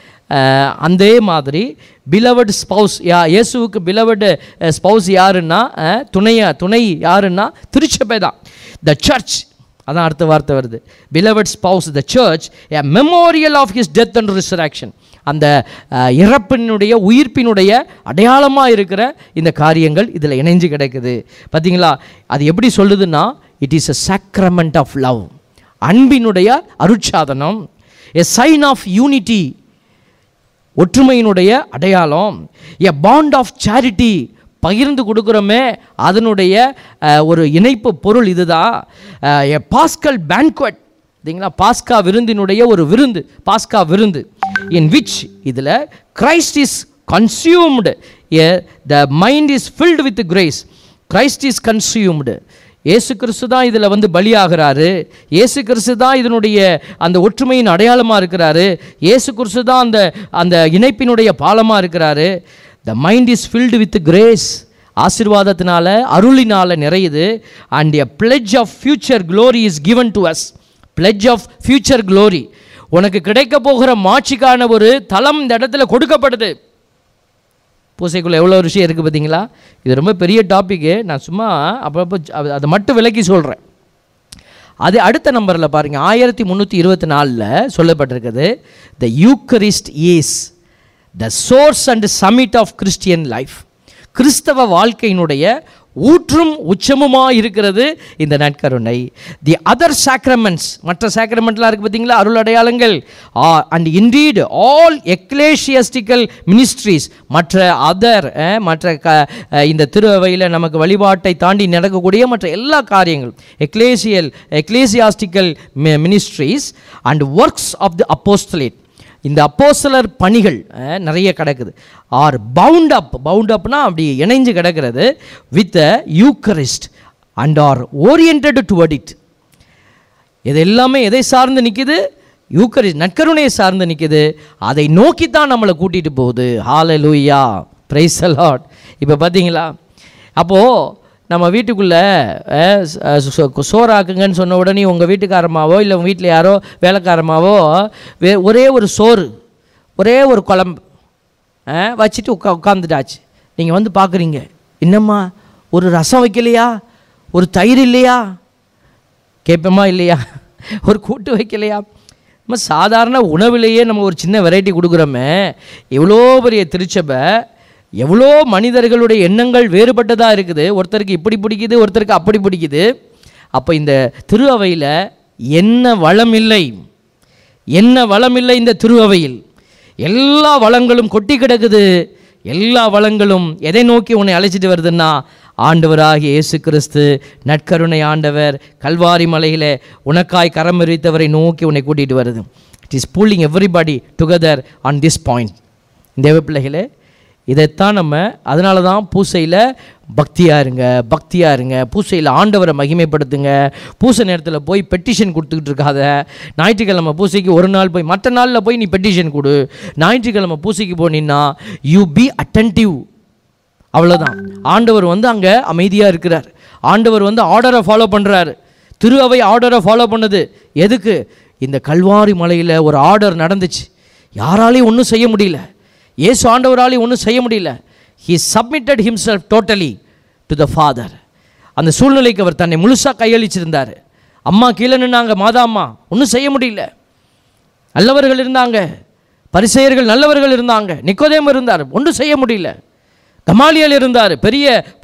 அதே மாதிரி பிலவட் ஸ்பௌஸ், இயேசுவுக்கு பிலவட் ஸ்பௌஸ் யாருன்னா, துணை யாருன்னா திருச்சபை தான், த சர்ச். அதான் அடுத்த வார்த்தை வருது, beloved spouse the church, a memorial of his death and resurrection. அந்த இறப்பினுடைய உயிர்ப்பினுடைய அடையாளமாக இருக்கிற இந்த காரியங்கள் இதில் இணைஞ்சு கிடக்குது. பார்த்தீங்களா, அது எப்படி சொல்லுதுன்னா, it is a sacrament of love, அன்பினுடைய அருட்சாதனம், எ சைன் ஆஃப் யூனிட்டி, ஒற்றுமையினுடைய அடையாளம், எ பாண்ட் ஆஃப் சேரிட்டி, பகிர்ந்து கொடுக்குறோமே அதனுடைய ஒரு இணைப்பு பொருள் இதுதான். எ பாஸ்கல் பேன்குவெட், சரிங்களா, பாஸ்கா விருந்தினுடைய ஒரு விருந்து, பாஸ்கா விருந்து, இன் விச் இதில் Christ is consumed, the mind is filled with grace, Christ is consumed. இயேசு கிறிஸ்து தான் இதில் பலியாகிறாரு, இயேசு கிறிஸ்து தான் இதனுடைய அந்த ஒற்றுமையின் அடையாளமாக இருக்கிறாரு, இயேசு கிறிஸ்து தான் அந்த இணைப்பினுடைய பாலமாக இருக்கிறாரு. The mind is filled with grace, ஆசீர்வாதத்தினால அருளினால் நிறையுது. And a pledge of future glory is given to us. Pledge of future glory, உனக்கு கிடைக்க போகிற மாட்சிக்கான ஒரு தளம் இந்த இடத்துல கொடுக்கப்படுது. பூசைக்குள்ளே எவ்வளோ விஷயம் இருக்குது பார்த்தீங்களா? இது ரொம்ப பெரிய டாப்பிக்கு, நான் சும்மா அப்பப்போ அதை மட்டும் விலக்கி சொல்கிறேன். அது அடுத்த நம்பரில் பாருங்கள், 1324 சொல்லப்பட்டிருக்குது, the Eucharist is the source and summit of Christian life. கிறிஸ்தவ வாழ்க்கையினுடைய ஊற்றும் உச்சமுமாக இருக்கிறது இந்த நற்கருணை. தி அதர் சாக்ரமெண்ட்ஸ், மற்ற சாக்ரமெண்ட்லாம் இருக்குது பார்த்தீங்களா, அருள் அடையாளங்கள். And indeed all ecclesiastical ministries, மற்ற இந்த திருவையில் நமக்கு வழிபாட்டை தாண்டி நடக்கக்கூடிய மற்ற எல்லா காரியங்கள், ecclesiastical ministries and works of the apostolate, இந்த அப்போஸ்தலர் பணிகள் நிறைய கிடக்குது. ஆர் பவுண்ட் அப்னா அப்படி இணைஞ்சு கிடக்கிறது with Eucharist and are oriented toward it. இது எல்லாமே எதை சார்ந்து நிற்கிது? யூக்கரிஸ்ட், நற்கருணையை சார்ந்து நிற்கிது. அதை நோக்கித்தான் நம்மளை கூட்டிகிட்டு போகுது. Hallelujah, praise the Lord. இப்போ பார்த்தீங்களா, அப்போது நம்ம வீட்டுக்குள்ளே சோறாக்குங்கன்னு சொன்ன உடனே உங்கள் வீட்டுக்காரமாவோ இல்லை உங்கள் வீட்டில் யாரோ வேலைக்காரமாவோ ஒரே ஒரு சோறு, ஒரே ஒரு குழம்பு வச்சுட்டு உட்காந்துட்டாச்சு. நீங்கள் பார்க்குறீங்க, என்னம்மா ஒரு ரசம் வைக்கலையா, ஒரு தயிர் இல்லையா கேட்போமா இல்லையா, ஒரு கூட்டு வைக்கலையா? நம்ம சாதாரண உணவுலேயே நம்ம ஒரு சின்ன வெரைட்டி கொடுக்குறோமே. எவ்வளோ பெரிய திருச்சபை, எவ்வளோ மனிதர்களுடைய எண்ணங்கள் வேறுபட்டதாக இருக்குது. ஒருத்தருக்கு இப்படி பிடிக்குது, ஒருத்தருக்கு அப்படி பிடிக்குது. அப்போ இந்த திரு அவையில் என்ன வளம் இல்லை, என்ன வளம் இல்லை இந்த திரு அவையில்? எல்லா வளங்களும் கொட்டி கிடக்குது. எல்லா வளங்களும் எதை நோக்கி உன்னை அழைச்சிட்டு வருதுன்னா, ஆண்டவராகிய இயேசு கிறிஸ்து, நற்கருணை ஆண்டவர் கல்வாரி மலையில் உனக்காய் கரம் விரித்தவரை நோக்கி உன்னை கூட்டிகிட்டு வருது. It is pulling everybody together on this point. தேவ பிள்ளைகளே, இதைத்தான் நம்ம அதனால தான் பூசையில் பக்தியாக இருங்க, பூசையில் ஆண்டவரை மகிமைப்படுத்துங்க. பூசை நேரத்தில் போய் பெட்டிஷன் கொடுத்துக்கிட்டு இருக்காத. ஞாயிற்றுக்கிழமை பூசைக்கு ஒரு நாள் போய், மற்ற நாளில் போய் நீ பெட்டிஷன் கொடு. ஞாயிற்றுக்கிழமை பூசைக்கு போனீன்னா யூ பி அட்டென்டிவ், அவ்வளோதான். ஆண்டவர் அங்கே அமைதியாக இருக்கிறார். ஆண்டவர் ஆர்டரை ஃபாலோ பண்ணுறாரு. திரு அவை ஆர்டரை ஃபாலோ பண்ணுது. எதுக்கு? இந்த கல்வாரி மலையில் ஒரு ஆர்டர் நடந்துச்சு. யாராலையும் ஒன்றும் செய்ய முடியல. இயேசு ஆண்டவராலையும் ஒன்றும் செய்ய முடியல. He submitted himself totally to the Father. அந்த சூழ்நிலைக்கு அவர் தன்னை முழுசாக கையளிச்சிருந்தார். அம்மா கீழே நின்னாங்க, மாதா அம்மா, ஒன்றும் செய்ய முடியல. நல்லவர்கள் இருந்தாங்க, பரிசேயர்கள் நல்லவர்கள் இருந்தாங்க, நிக்கோதேம் இருந்தார், ஒன்றும் செய்ய முடியல. கமாலியல் இருந்தார், பெரிய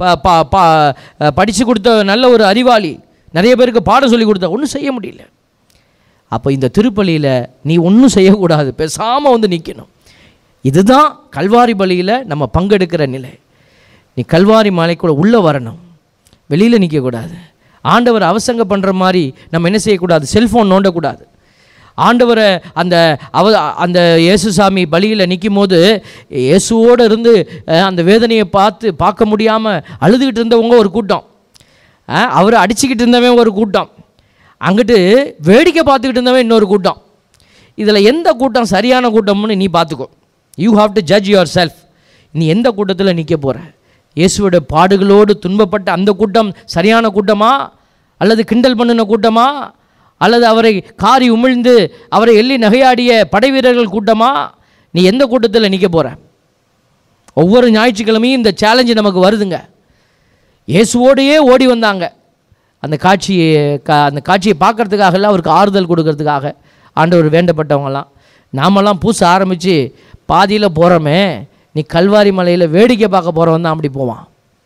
படித்து கொடுத்த நல்ல ஒரு அறிவாளி, நிறைய பேருக்கு பாடம் சொல்லி கொடுத்தா, ஒன்றும் செய்ய முடியல. அப்போ இந்த திருப்பலியில் நீ ஒன்றும் செய்யக்கூடாது, பேசாமல் நிற்கணும். இதுதான் கல்வாரி பலியில் நம்ம பங்கெடுக்கிற நிலை. நீ கல்வாரி மலைக்குள்ள உள்ளே வரணும், வெளியில் நிற்கக்கூடாது. ஆண்டவர் அவசங்க பண்ணுற மாதிரி நம்ம என்ன செய்யக்கூடாது? செல்ஃபோன் நோண்டக்கூடாது. ஆண்டவரை அந்த இயேசுசாமி பலியில் நிற்கும் போது இயேசுவோடு இருந்து அந்த வேதனையை பார்க்க முடியாமல் அழுதுகிட்டு இருந்தவங்க ஒரு கூட்டம், அவரை அடிச்சுக்கிட்டு இருந்தவன் ஒரு கூட்டம், அங்கிட்டு வேடிக்கை பார்த்துக்கிட்டு இருந்தவன் இன்னொரு கூட்டம். இதில் எந்த கூட்டம் சரியான கூட்டம்னு நீ பார்த்துக்கோ. You have to judge yourself. நீ எந்த கூட்டத்தில் நிற்க போகிற? இயேசுவோட பாடுகளோடு துன்பப்பட்ட அந்த கூட்டம் சரியான கூட்டமா, அல்லது கிண்டல் பண்ணின கூட்டமா, அல்லது அவரை காரி உமிழ்ந்து அவரை எள்ளி நகையாடிய படை வீரர்கள் கூட்டமா? நீ எந்த கூட்டத்தில் நிற்க போகிற? ஒவ்வொரு ஞாயிற்றுக்கிழமையும் இந்த சேலஞ்சு நமக்கு வருதுங்க. இயேசுவோடையே ஓடி வந்தாங்க அந்த காட்சியை பார்க்கறதுக்காகலாம், அவருக்கு ஆறுதல் கொடுக்கறதுக்காக ஆண்டவர் வேண்டப்பட்டவங்களாம். நாமெல்லாம் பூச ஆரம்பித்து பாதியில் போகிறோமே, நீ கல்வாரி மலையில் வேடிக்கை பார்க்க போகிறவன் தான் அப்படி போவான்.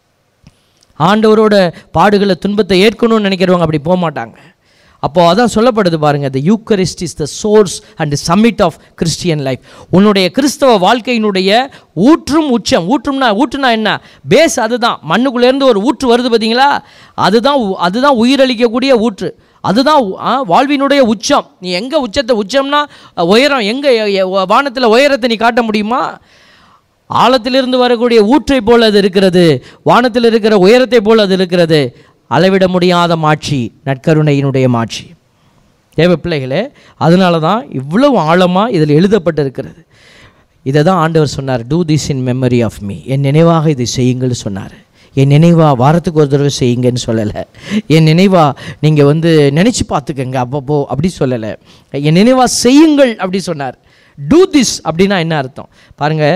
ஆண்டவரோட பாடுகளை துன்பத்தை ஏற்கணும்னு நினைக்கிறவங்க அப்படி போக மாட்டாங்க. அப்போது அதான் சொல்லப்படுது பாருங்கள், the Eucharist is the source and summit of Christian life. உன்னுடைய கிறிஸ்தவ வாழ்க்கையினுடைய உச்சம். ஊற்றுனா என்ன? பேஸ் அதுதான். மண்ணுக்குள்ளேருந்து ஒரு ஊற்று வருது பார்த்தீங்களா, அதுதான் உயிரளிக்கக்கூடிய ஊற்று. அதுதான் வாழ்வினுடைய உச்சம். நீ எங்கே உச்சம்னா உயரம், எங்கே வானத்தில் உயரத்தை நீ காட்ட முடியுமா? ஆழத்திலிருந்து வரக்கூடிய ஊற்றை போல் அது இருக்கிறது, வானத்தில் இருக்கிற உயரத்தை போல் அது இருக்கிறது. அளவிட முடியாத மாட்சி, நற்கருணையினுடைய மாட்சி. தேவ பிள்ளைகளே, அதனால தான் இவ்வளவு ஆழமாக இதில் எழுதப்பட்டிருக்கிறது. இதை தான் ஆண்டவர் சொன்னார், do this in memory of me, என் நினைவாக இதை செய்யுங்கள்னு சொன்னார். என் நினைவா வாரத்துக்கு ஒரு தடவை செய்யுங்கன்னு சொல்லலை. என் நினைவா நீங்கள் நினச்சி பார்த்துக்கங்க அப்பப்போ அப்படி சொல்லலை. என் நினைவா செய்யுங்கள் அப்படி சொன்னார். டூ திஸ் அப்படின்னா என்ன அர்த்தம் பாருங்கள்.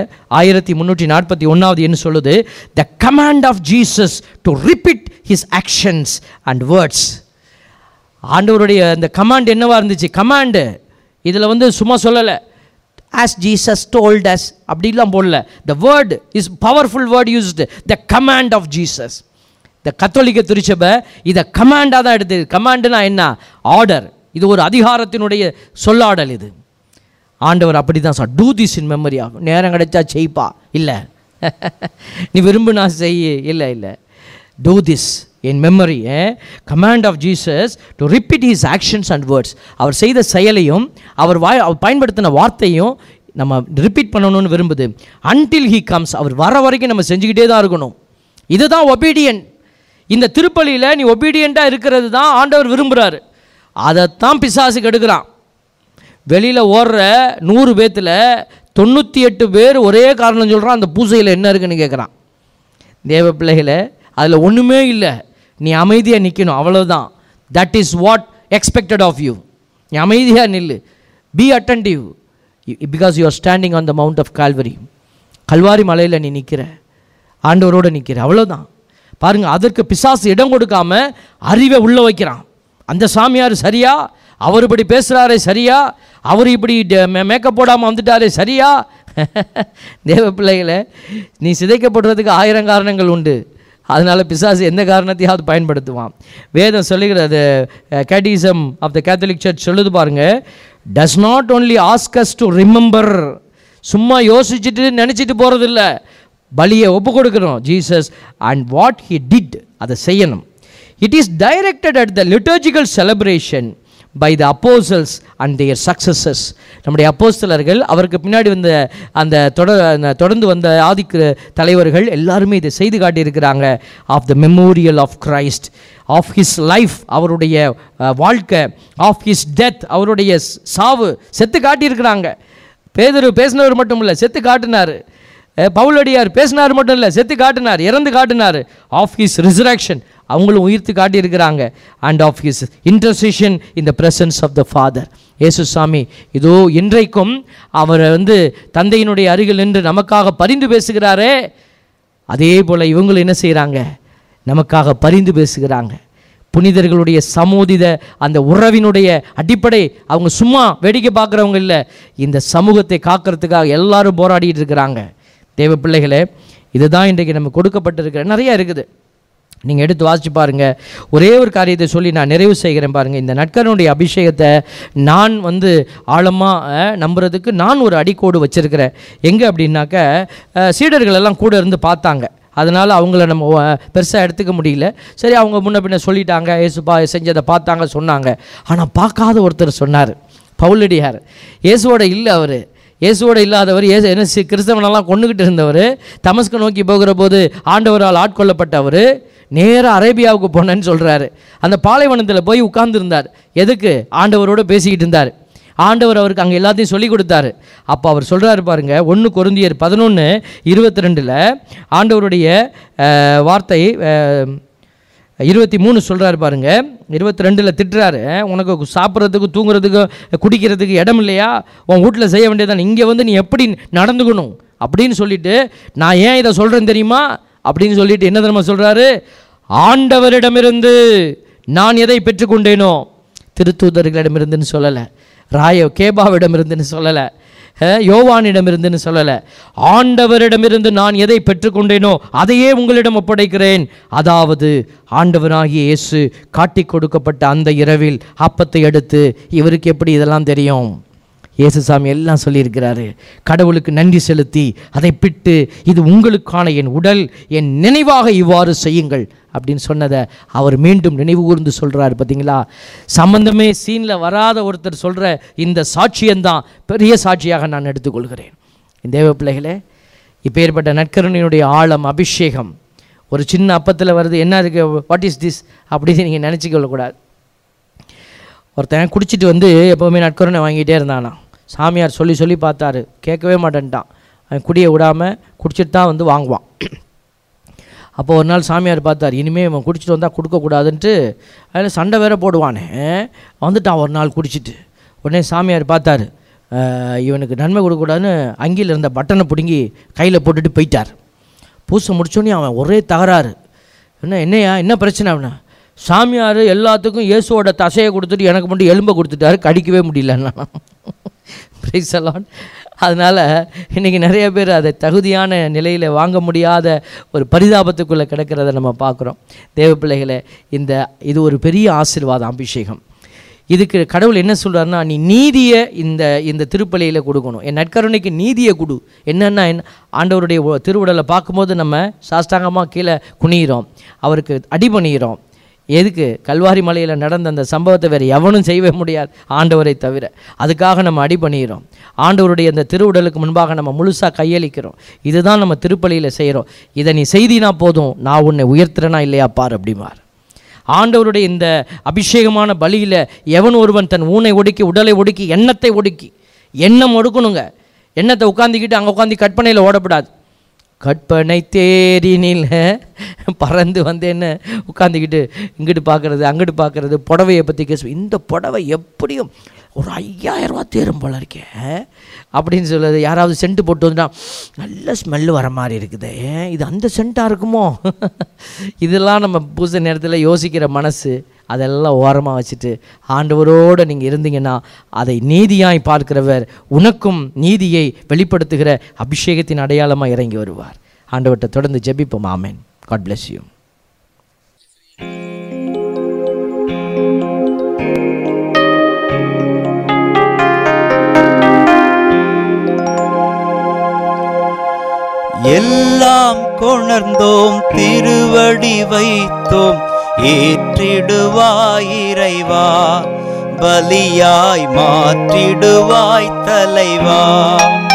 1341 என்ன சொல்லுது? The command of Jesus to repeat his actions and words. ஆண்டவருடைய அந்த கமாண்ட் என்னவா இருந்துச்சு? கமாண்டு இதில் சும்மா சொல்லலை, as Jesus told us அப்படிலாம் போடல. the word is powerful word used, the command of Jesus. இந்த கத்தோலிக்க திருச்சபை இதை கமாண்டாக தான் எடுத்து. கமாண்டுனா என்ன? ஆர்டர். இது ஒரு அதிகாரத்தினுடைய சொல்லாடல். இது ஆண்டவர் அப்படி தான் sir, do this in memory of. நேரம் கிடைச்சா செய்ப்பா, இல்லை நீ விரும்புனா செய்ய, இல்லை do this in memory. command of Jesus to repeat his actions and words. அவர் செய்த செயலையும் அவர் பயன்படுத்தின வார்த்தையும் நம்ம ரிப்பீட் பண்ணணும்னு விரும்புது. until he comes, அவர் வர வரைக்கும் நம்ம செஞ்சுக்கிட்டே தான் இருக்கணும். இதுதான் ஒபீடியன்ட். இந்த திருப்பலியில் நீ ஒபீடியண்ட்டாக இருக்கிறது தான் ஆண்டவர் விரும்புகிறாரு. அதைத்தான் பிசாசுக்கு எடுக்கிறான். வெளியில் ஓடுற 100 பேத்தில் 98 பேர் ஒரே காரணம் சொல்கிறான், அந்த பூசையில் என்ன இருக்குன்னு கேட்குறான். தேவ பிள்ளைகளை, அதில் ஒன்றுமே இல்லை, நீ அமைதியாக நிற்கணும், அவ்வளோதான். That is what expected of you. நீ அமைதியாக நில்லு, be attentive, because you are standing on the mount of Calvary. கல்வாரி மலையில் நீ நிற்கிற, ஆண்டவரோடு நிற்கிற, அவ்வளோதான். பாருங்கள், அதற்கு பிசாசு இடம் கொடுக்காம அறிவை உள்ளே வைக்கிறான். அந்த சாமியார் சரியா, அவர் இப்படி பேசுகிறாரே சரியா, அவர் இப்படி மேக்கப் போடாமல் வந்துட்டாரே சரியா. தேவ பிள்ளைகளை, நீ சிதைக்கப்படுறதுக்கு 1000 காரணங்கள் உண்டு. அதனால் பிசாசு எந்த காரணத்தையாவது பயன்படுத்துவான். வேதம் சொல்லுகிறது, catechism of the Catholic Church சொல்லுது பாருங்கள், does not only ask us to remember. சும்மா யோசிச்சுட்டு நினச்சிட்டு போகிறது இல்லை, பலியை ஒப்பு கொடுக்கணும். Jesus and what he did, அதை செய்யணும். It is directed at the liturgical celebration by the apostles and their successors. நம்முடைய அப்போஸ்தலர்கள், அவருக்கு பின்னாடி வந்த அந்த தொடர்ந்து வந்த ஆதிக்க தலைவர்கள் எல்லாருமே இதை செய்து காட்டியிருக்கிறாங்க. Of the memorial of Christ, of his life, அவருடைய வாழ்க்கை, ஆஃப் ஹிஸ் டெத், அவருடைய சாவு, செத்து காட்டியிருக்கிறாங்க. பேதுரு பேசினவர் மட்டும் இல்லை, செத்து காட்டினார். பவுலடியார் பேசினார் மட்டும் இல்லை, செத்து காட்டினார், இறந்து காட்டினார். ஆஃப் ஹிஸ் ரிசரக்ஷன், அவங்களும் உயிர்த்து காட்டியிருக்கிறாங்க. And of his intercession in the presence of the Father. இயேசு சாமி இதோ இன்றைக்கும் அவரை தந்தையினுடைய அருகில் நின்று நமக்காக பரிந்து பேசுகிறாரே, அதே போல் இவங்களும் என்ன செய்கிறாங்க, நமக்காக பரிந்து பேசுகிறாங்க. புனிதர்களுடைய சமோதித அந்த உறவினுடைய அடிப்படை, அவங்க சும்மா வேடிக்கை பார்க்குறவங்க இல்லை, இந்த சமூகத்தை காக்கிறதுக்காக எல்லாரும் போராடிட்டு இருக்கிறாங்க. தேவ பிள்ளைகளே, இதுதான் இன்றைக்கு நமக்கு கொடுக்கப்பட்டிருக்கிற, நிறைய இருக்குது, நீங்கள் எடுத்து வாசிச்சு பாருங்கள். ஒரே ஒரு காரியத்தை சொல்லி நான் நிறைவு செய்கிறேன் பாருங்கள். இந்த நற்கருணையுடைய அபிஷேகத்தை நான் ஆழமாக நம்புறதுக்கு நான் ஒரு அடிக்கோடு வச்சுருக்கிறேன். எங்கே அப்படின்னாக்க, சீடர்கள் எல்லாம் கூட இருந்து பார்த்தாங்க, அதனால் அவங்கள நம்ம பெருசாக எடுத்துக்க முடியல. சரி, அவங்க முன்ன பின்ன சொல்லிட்டாங்க, இயேசுப்பா செஞ்சதை பார்த்தாங்க சொன்னாங்க. ஆனால் பார்க்காத ஒருத்தர் சொன்னார், பவுலடியார். இயேசுவோட இல்லை, அவர் இயேசுவோட இல்லாதவர், என்ன கிறிஸ்தவனெல்லாம் கொண்டுகிட்டு இருந்தவர், தமஸ்கு நோக்கி போகிற போது ஆண்டவரால் ஆட்கொள்ளப்பட்டவர், நேராக அரேபியாவுக்கு போனேன்னு சொல்கிறாரு. அந்த பாலைவனத்தில் போய் உட்கார்ந்துருந்தார். எதுக்கு? ஆண்டவரோடு பேசிக்கிட்டு இருந்தார். ஆண்டவர் அவருக்கு அங்கே எல்லாத்தையும் சொல்லி கொடுத்தாரு. அப்போ அவர் சொல்கிறாரு பாருங்க, 1 கொரிந்தியர் 11:22 ஆண்டவருடைய வார்த்தை 23 சொல்கிறாரு பாருங்க. 22 திட்டுறாரு, உனக்கு சாப்பிட்றதுக்கு தூங்குறதுக்கு குடிக்கிறதுக்கு இடம் இல்லையா, உன் வீட்டில் செய்ய வேண்டியதான், இங்கே நீ எப்படி நடந்துக்கணும் அப்படின்னு சொல்லிட்டு, நான் ஏன் இதை சொல்கிறேன்னு தெரியுமா அப்படின்னு சொல்லிட்டு என்ன தெரியுமா சொல்கிறாரு, ஆண்டவரிடமிருந்து நான் எதை பெற்றுக்கொண்டேனோ, திருத்தூதர்களிடமிருந்துன்னு சொல்லலை, கேபாவிடமிருந்துன்னு சொல்லலை, யோவானிடமிருந்துன்னு சொல்லலை, ஆண்டவரிடமிருந்து நான் எதை பெற்றுக்கொண்டேனோ அதையே உங்களிடம் ஒப்படைக்கிறேன். அதாவது ஆண்டவராகிய இயேசு காட்டி கொடுக்கப்பட்ட அந்த இரவில் அப்பத்தை எடுத்து, இவருக்கு எப்படி இதெல்லாம் தெரியும்? இயேசுசாமி எல்லாம் சொல்லியிருக்கிறாரு. கடவுளுக்கு நன்றி செலுத்தி அதை பிட்டு, இது உங்களுக்கான என் உடல், என் நினைவாக இவ்வாறு செய்யுங்கள் அப்படின்னு சொன்னதை அவர் மீண்டும் நினைவு கூர்ந்து சொல்கிறார். பார்த்தீங்களா, சம்பந்தமே சீனில் வராத ஒருத்தர் சொல்கிற இந்த சாட்சியம்தான் பெரிய சாட்சியாக நான் எடுத்துக்கொள்கிறேன். தேவ பிள்ளைகளே, இப்போ ஏற்பட்ட நற்கருணையினுடைய ஆழம், அபிஷேகம் ஒரு சின்ன அப்பத்தில் வருது. என்ன இருக்கு, வாட் இஸ் திஸ் அப்படின்னு நீங்கள் நினச்சிக்கொள்ளக்கூடாது. ஒருத்தன் குடிச்சிட்டு எப்போவுமே நற்கருணை வாங்கிட்டே இருந்தானா. சாமியார் சொல்லி சொல்லி பார்த்தாரு, கேட்கவே மாட்டேன்ட்டான். அவன் குடியை விடாமல் குடிச்சிட்டு தான் வாங்குவான். அப்போ ஒரு நாள் சாமியார் பார்த்தார், இனிமேல் இவன் குடிச்சிட்டு வந்தால் கொடுக்கக்கூடாதுன்ட்டு, அதில் சண்டை வேற போடுவானே, வந்துட்டான் ஒரு நாள் குடிச்சிட்டு. உடனே சாமியார் பார்த்தார், இவனுக்கு நன்மை கொடுக்கக்கூடாதுன்னு அங்கியில் இருந்த பட்டனை பிடுங்கி கையில் போட்டுட்டு போயிட்டார். பூசை முடிச்சோடனே அவன் ஒரே தகராறு. என்னையா என்ன பிரச்சனை? அவனா, சாமியார் எல்லாத்துக்கும் இயேசுவோட தசையை கொடுத்துட்டு எனக்கு மட்டும் எலும்பை கொடுத்துட்டாரு, கடிக்கவே முடியலன்னா. Praise the Lord. அதனால் இன்றைக்கி நிறைய பேர் அதை தகுதியான நிலையில் வாங்க முடியாத ஒரு பரிதாபத்துக்குள்ளே கிடக்கிறத நம்ம பார்க்குறோம். தேவ பிள்ளைகளை, இது ஒரு பெரிய ஆசீர்வாதம், அபிஷேகம். இதுக்கு கடவுள் என்ன சொல்கிறாருன்னா, நீ நீதியை இந்த திருப்பலியில் கொடுக்கணும், என் நற்கருணைக்கு நீதியை கொடு. என்னென்னா, ஆண்டவருடைய திருவுடலை பார்க்கும்போது நம்ம சாஷ்டாங்கமாக கீழே குனிகிறோம், அவருக்கு அடி பண்ணிக்கிறோம். எதுக்கு? கல்வாரி மலையில் நடந்த அந்த சம்பவத்தை வேறு எவனும் செய்யவே முடியாது, ஆண்டவரை தவிர. அதுக்காக நம்ம அடி பண்ணிக்கிறோம். ஆண்டவருடைய அந்த திருவுடலுக்கு முன்பாக நம்ம முழுசாக கையளிக்கிறோம். இதுதான் நம்ம திருப்பலியில் செய்கிறோம். இதை நீ செய்தினா போதும், நான் உன்னை உயர்த்துறனா இல்லையா பார் அப்படிமார். ஆண்டவருடைய இந்த அபிஷேகமான பலியில் எவன் ஒருவன் தன் ஊனை ஒடுக்கி, உடலை ஒடுக்கி, எண்ணத்தை ஒடுக்கி, எண்ணம் ஒடுக்கணுங்க. எண்ணத்தை உட்காந்துக்கிட்டு அங்கே உட்காந்து கற்பனையில் ஓடப்படாது. கற்பனை தேரினில் பறந்து வந்தேன்னு உட்காந்துக்கிட்டு இங்கிட்டு பார்க்குறது அங்கிட்டு பார்க்குறது, புடவையை பற்றி கேஸ், இந்த புடவை எப்படியும் ஒரு 5000 ரூபா தேரும் போல இருக்கேன் அப்படின்னு சொல்லுது. யாராவது சென்ட்டு போட்டு வந்துட்டா, நல்ல ஸ்மெல்லு வர மாதிரி இருக்குது, இது அந்த சென்ட்டாக இருக்குமோ? இதெல்லாம் நம்ம பூசை நேரத்தில் யோசிக்கிற மனசு, அதெல்லாம் ஓரமாக வச்சுட்டு ஆண்டவரோடு நீங்கள் இருந்தீங்கன்னா, அதை நீதியாய் பார்க்கிறவர் உனக்கும் நீதியை வெளிப்படுத்துகிற அபிஷேகத்தின் அடையாளமாக இறங்கி வருவார். ஆண்டவர்கிட்ட தொடர்ந்து ஜெபிப்போம். ஆமென். God bless you. எல்லாம் கொணர்ந்தோம், திருவடி வைத்தோம், ஏற்றிடுவாய் இறைவா. பலியாய் மாற்றிடுவாய் தலைவா.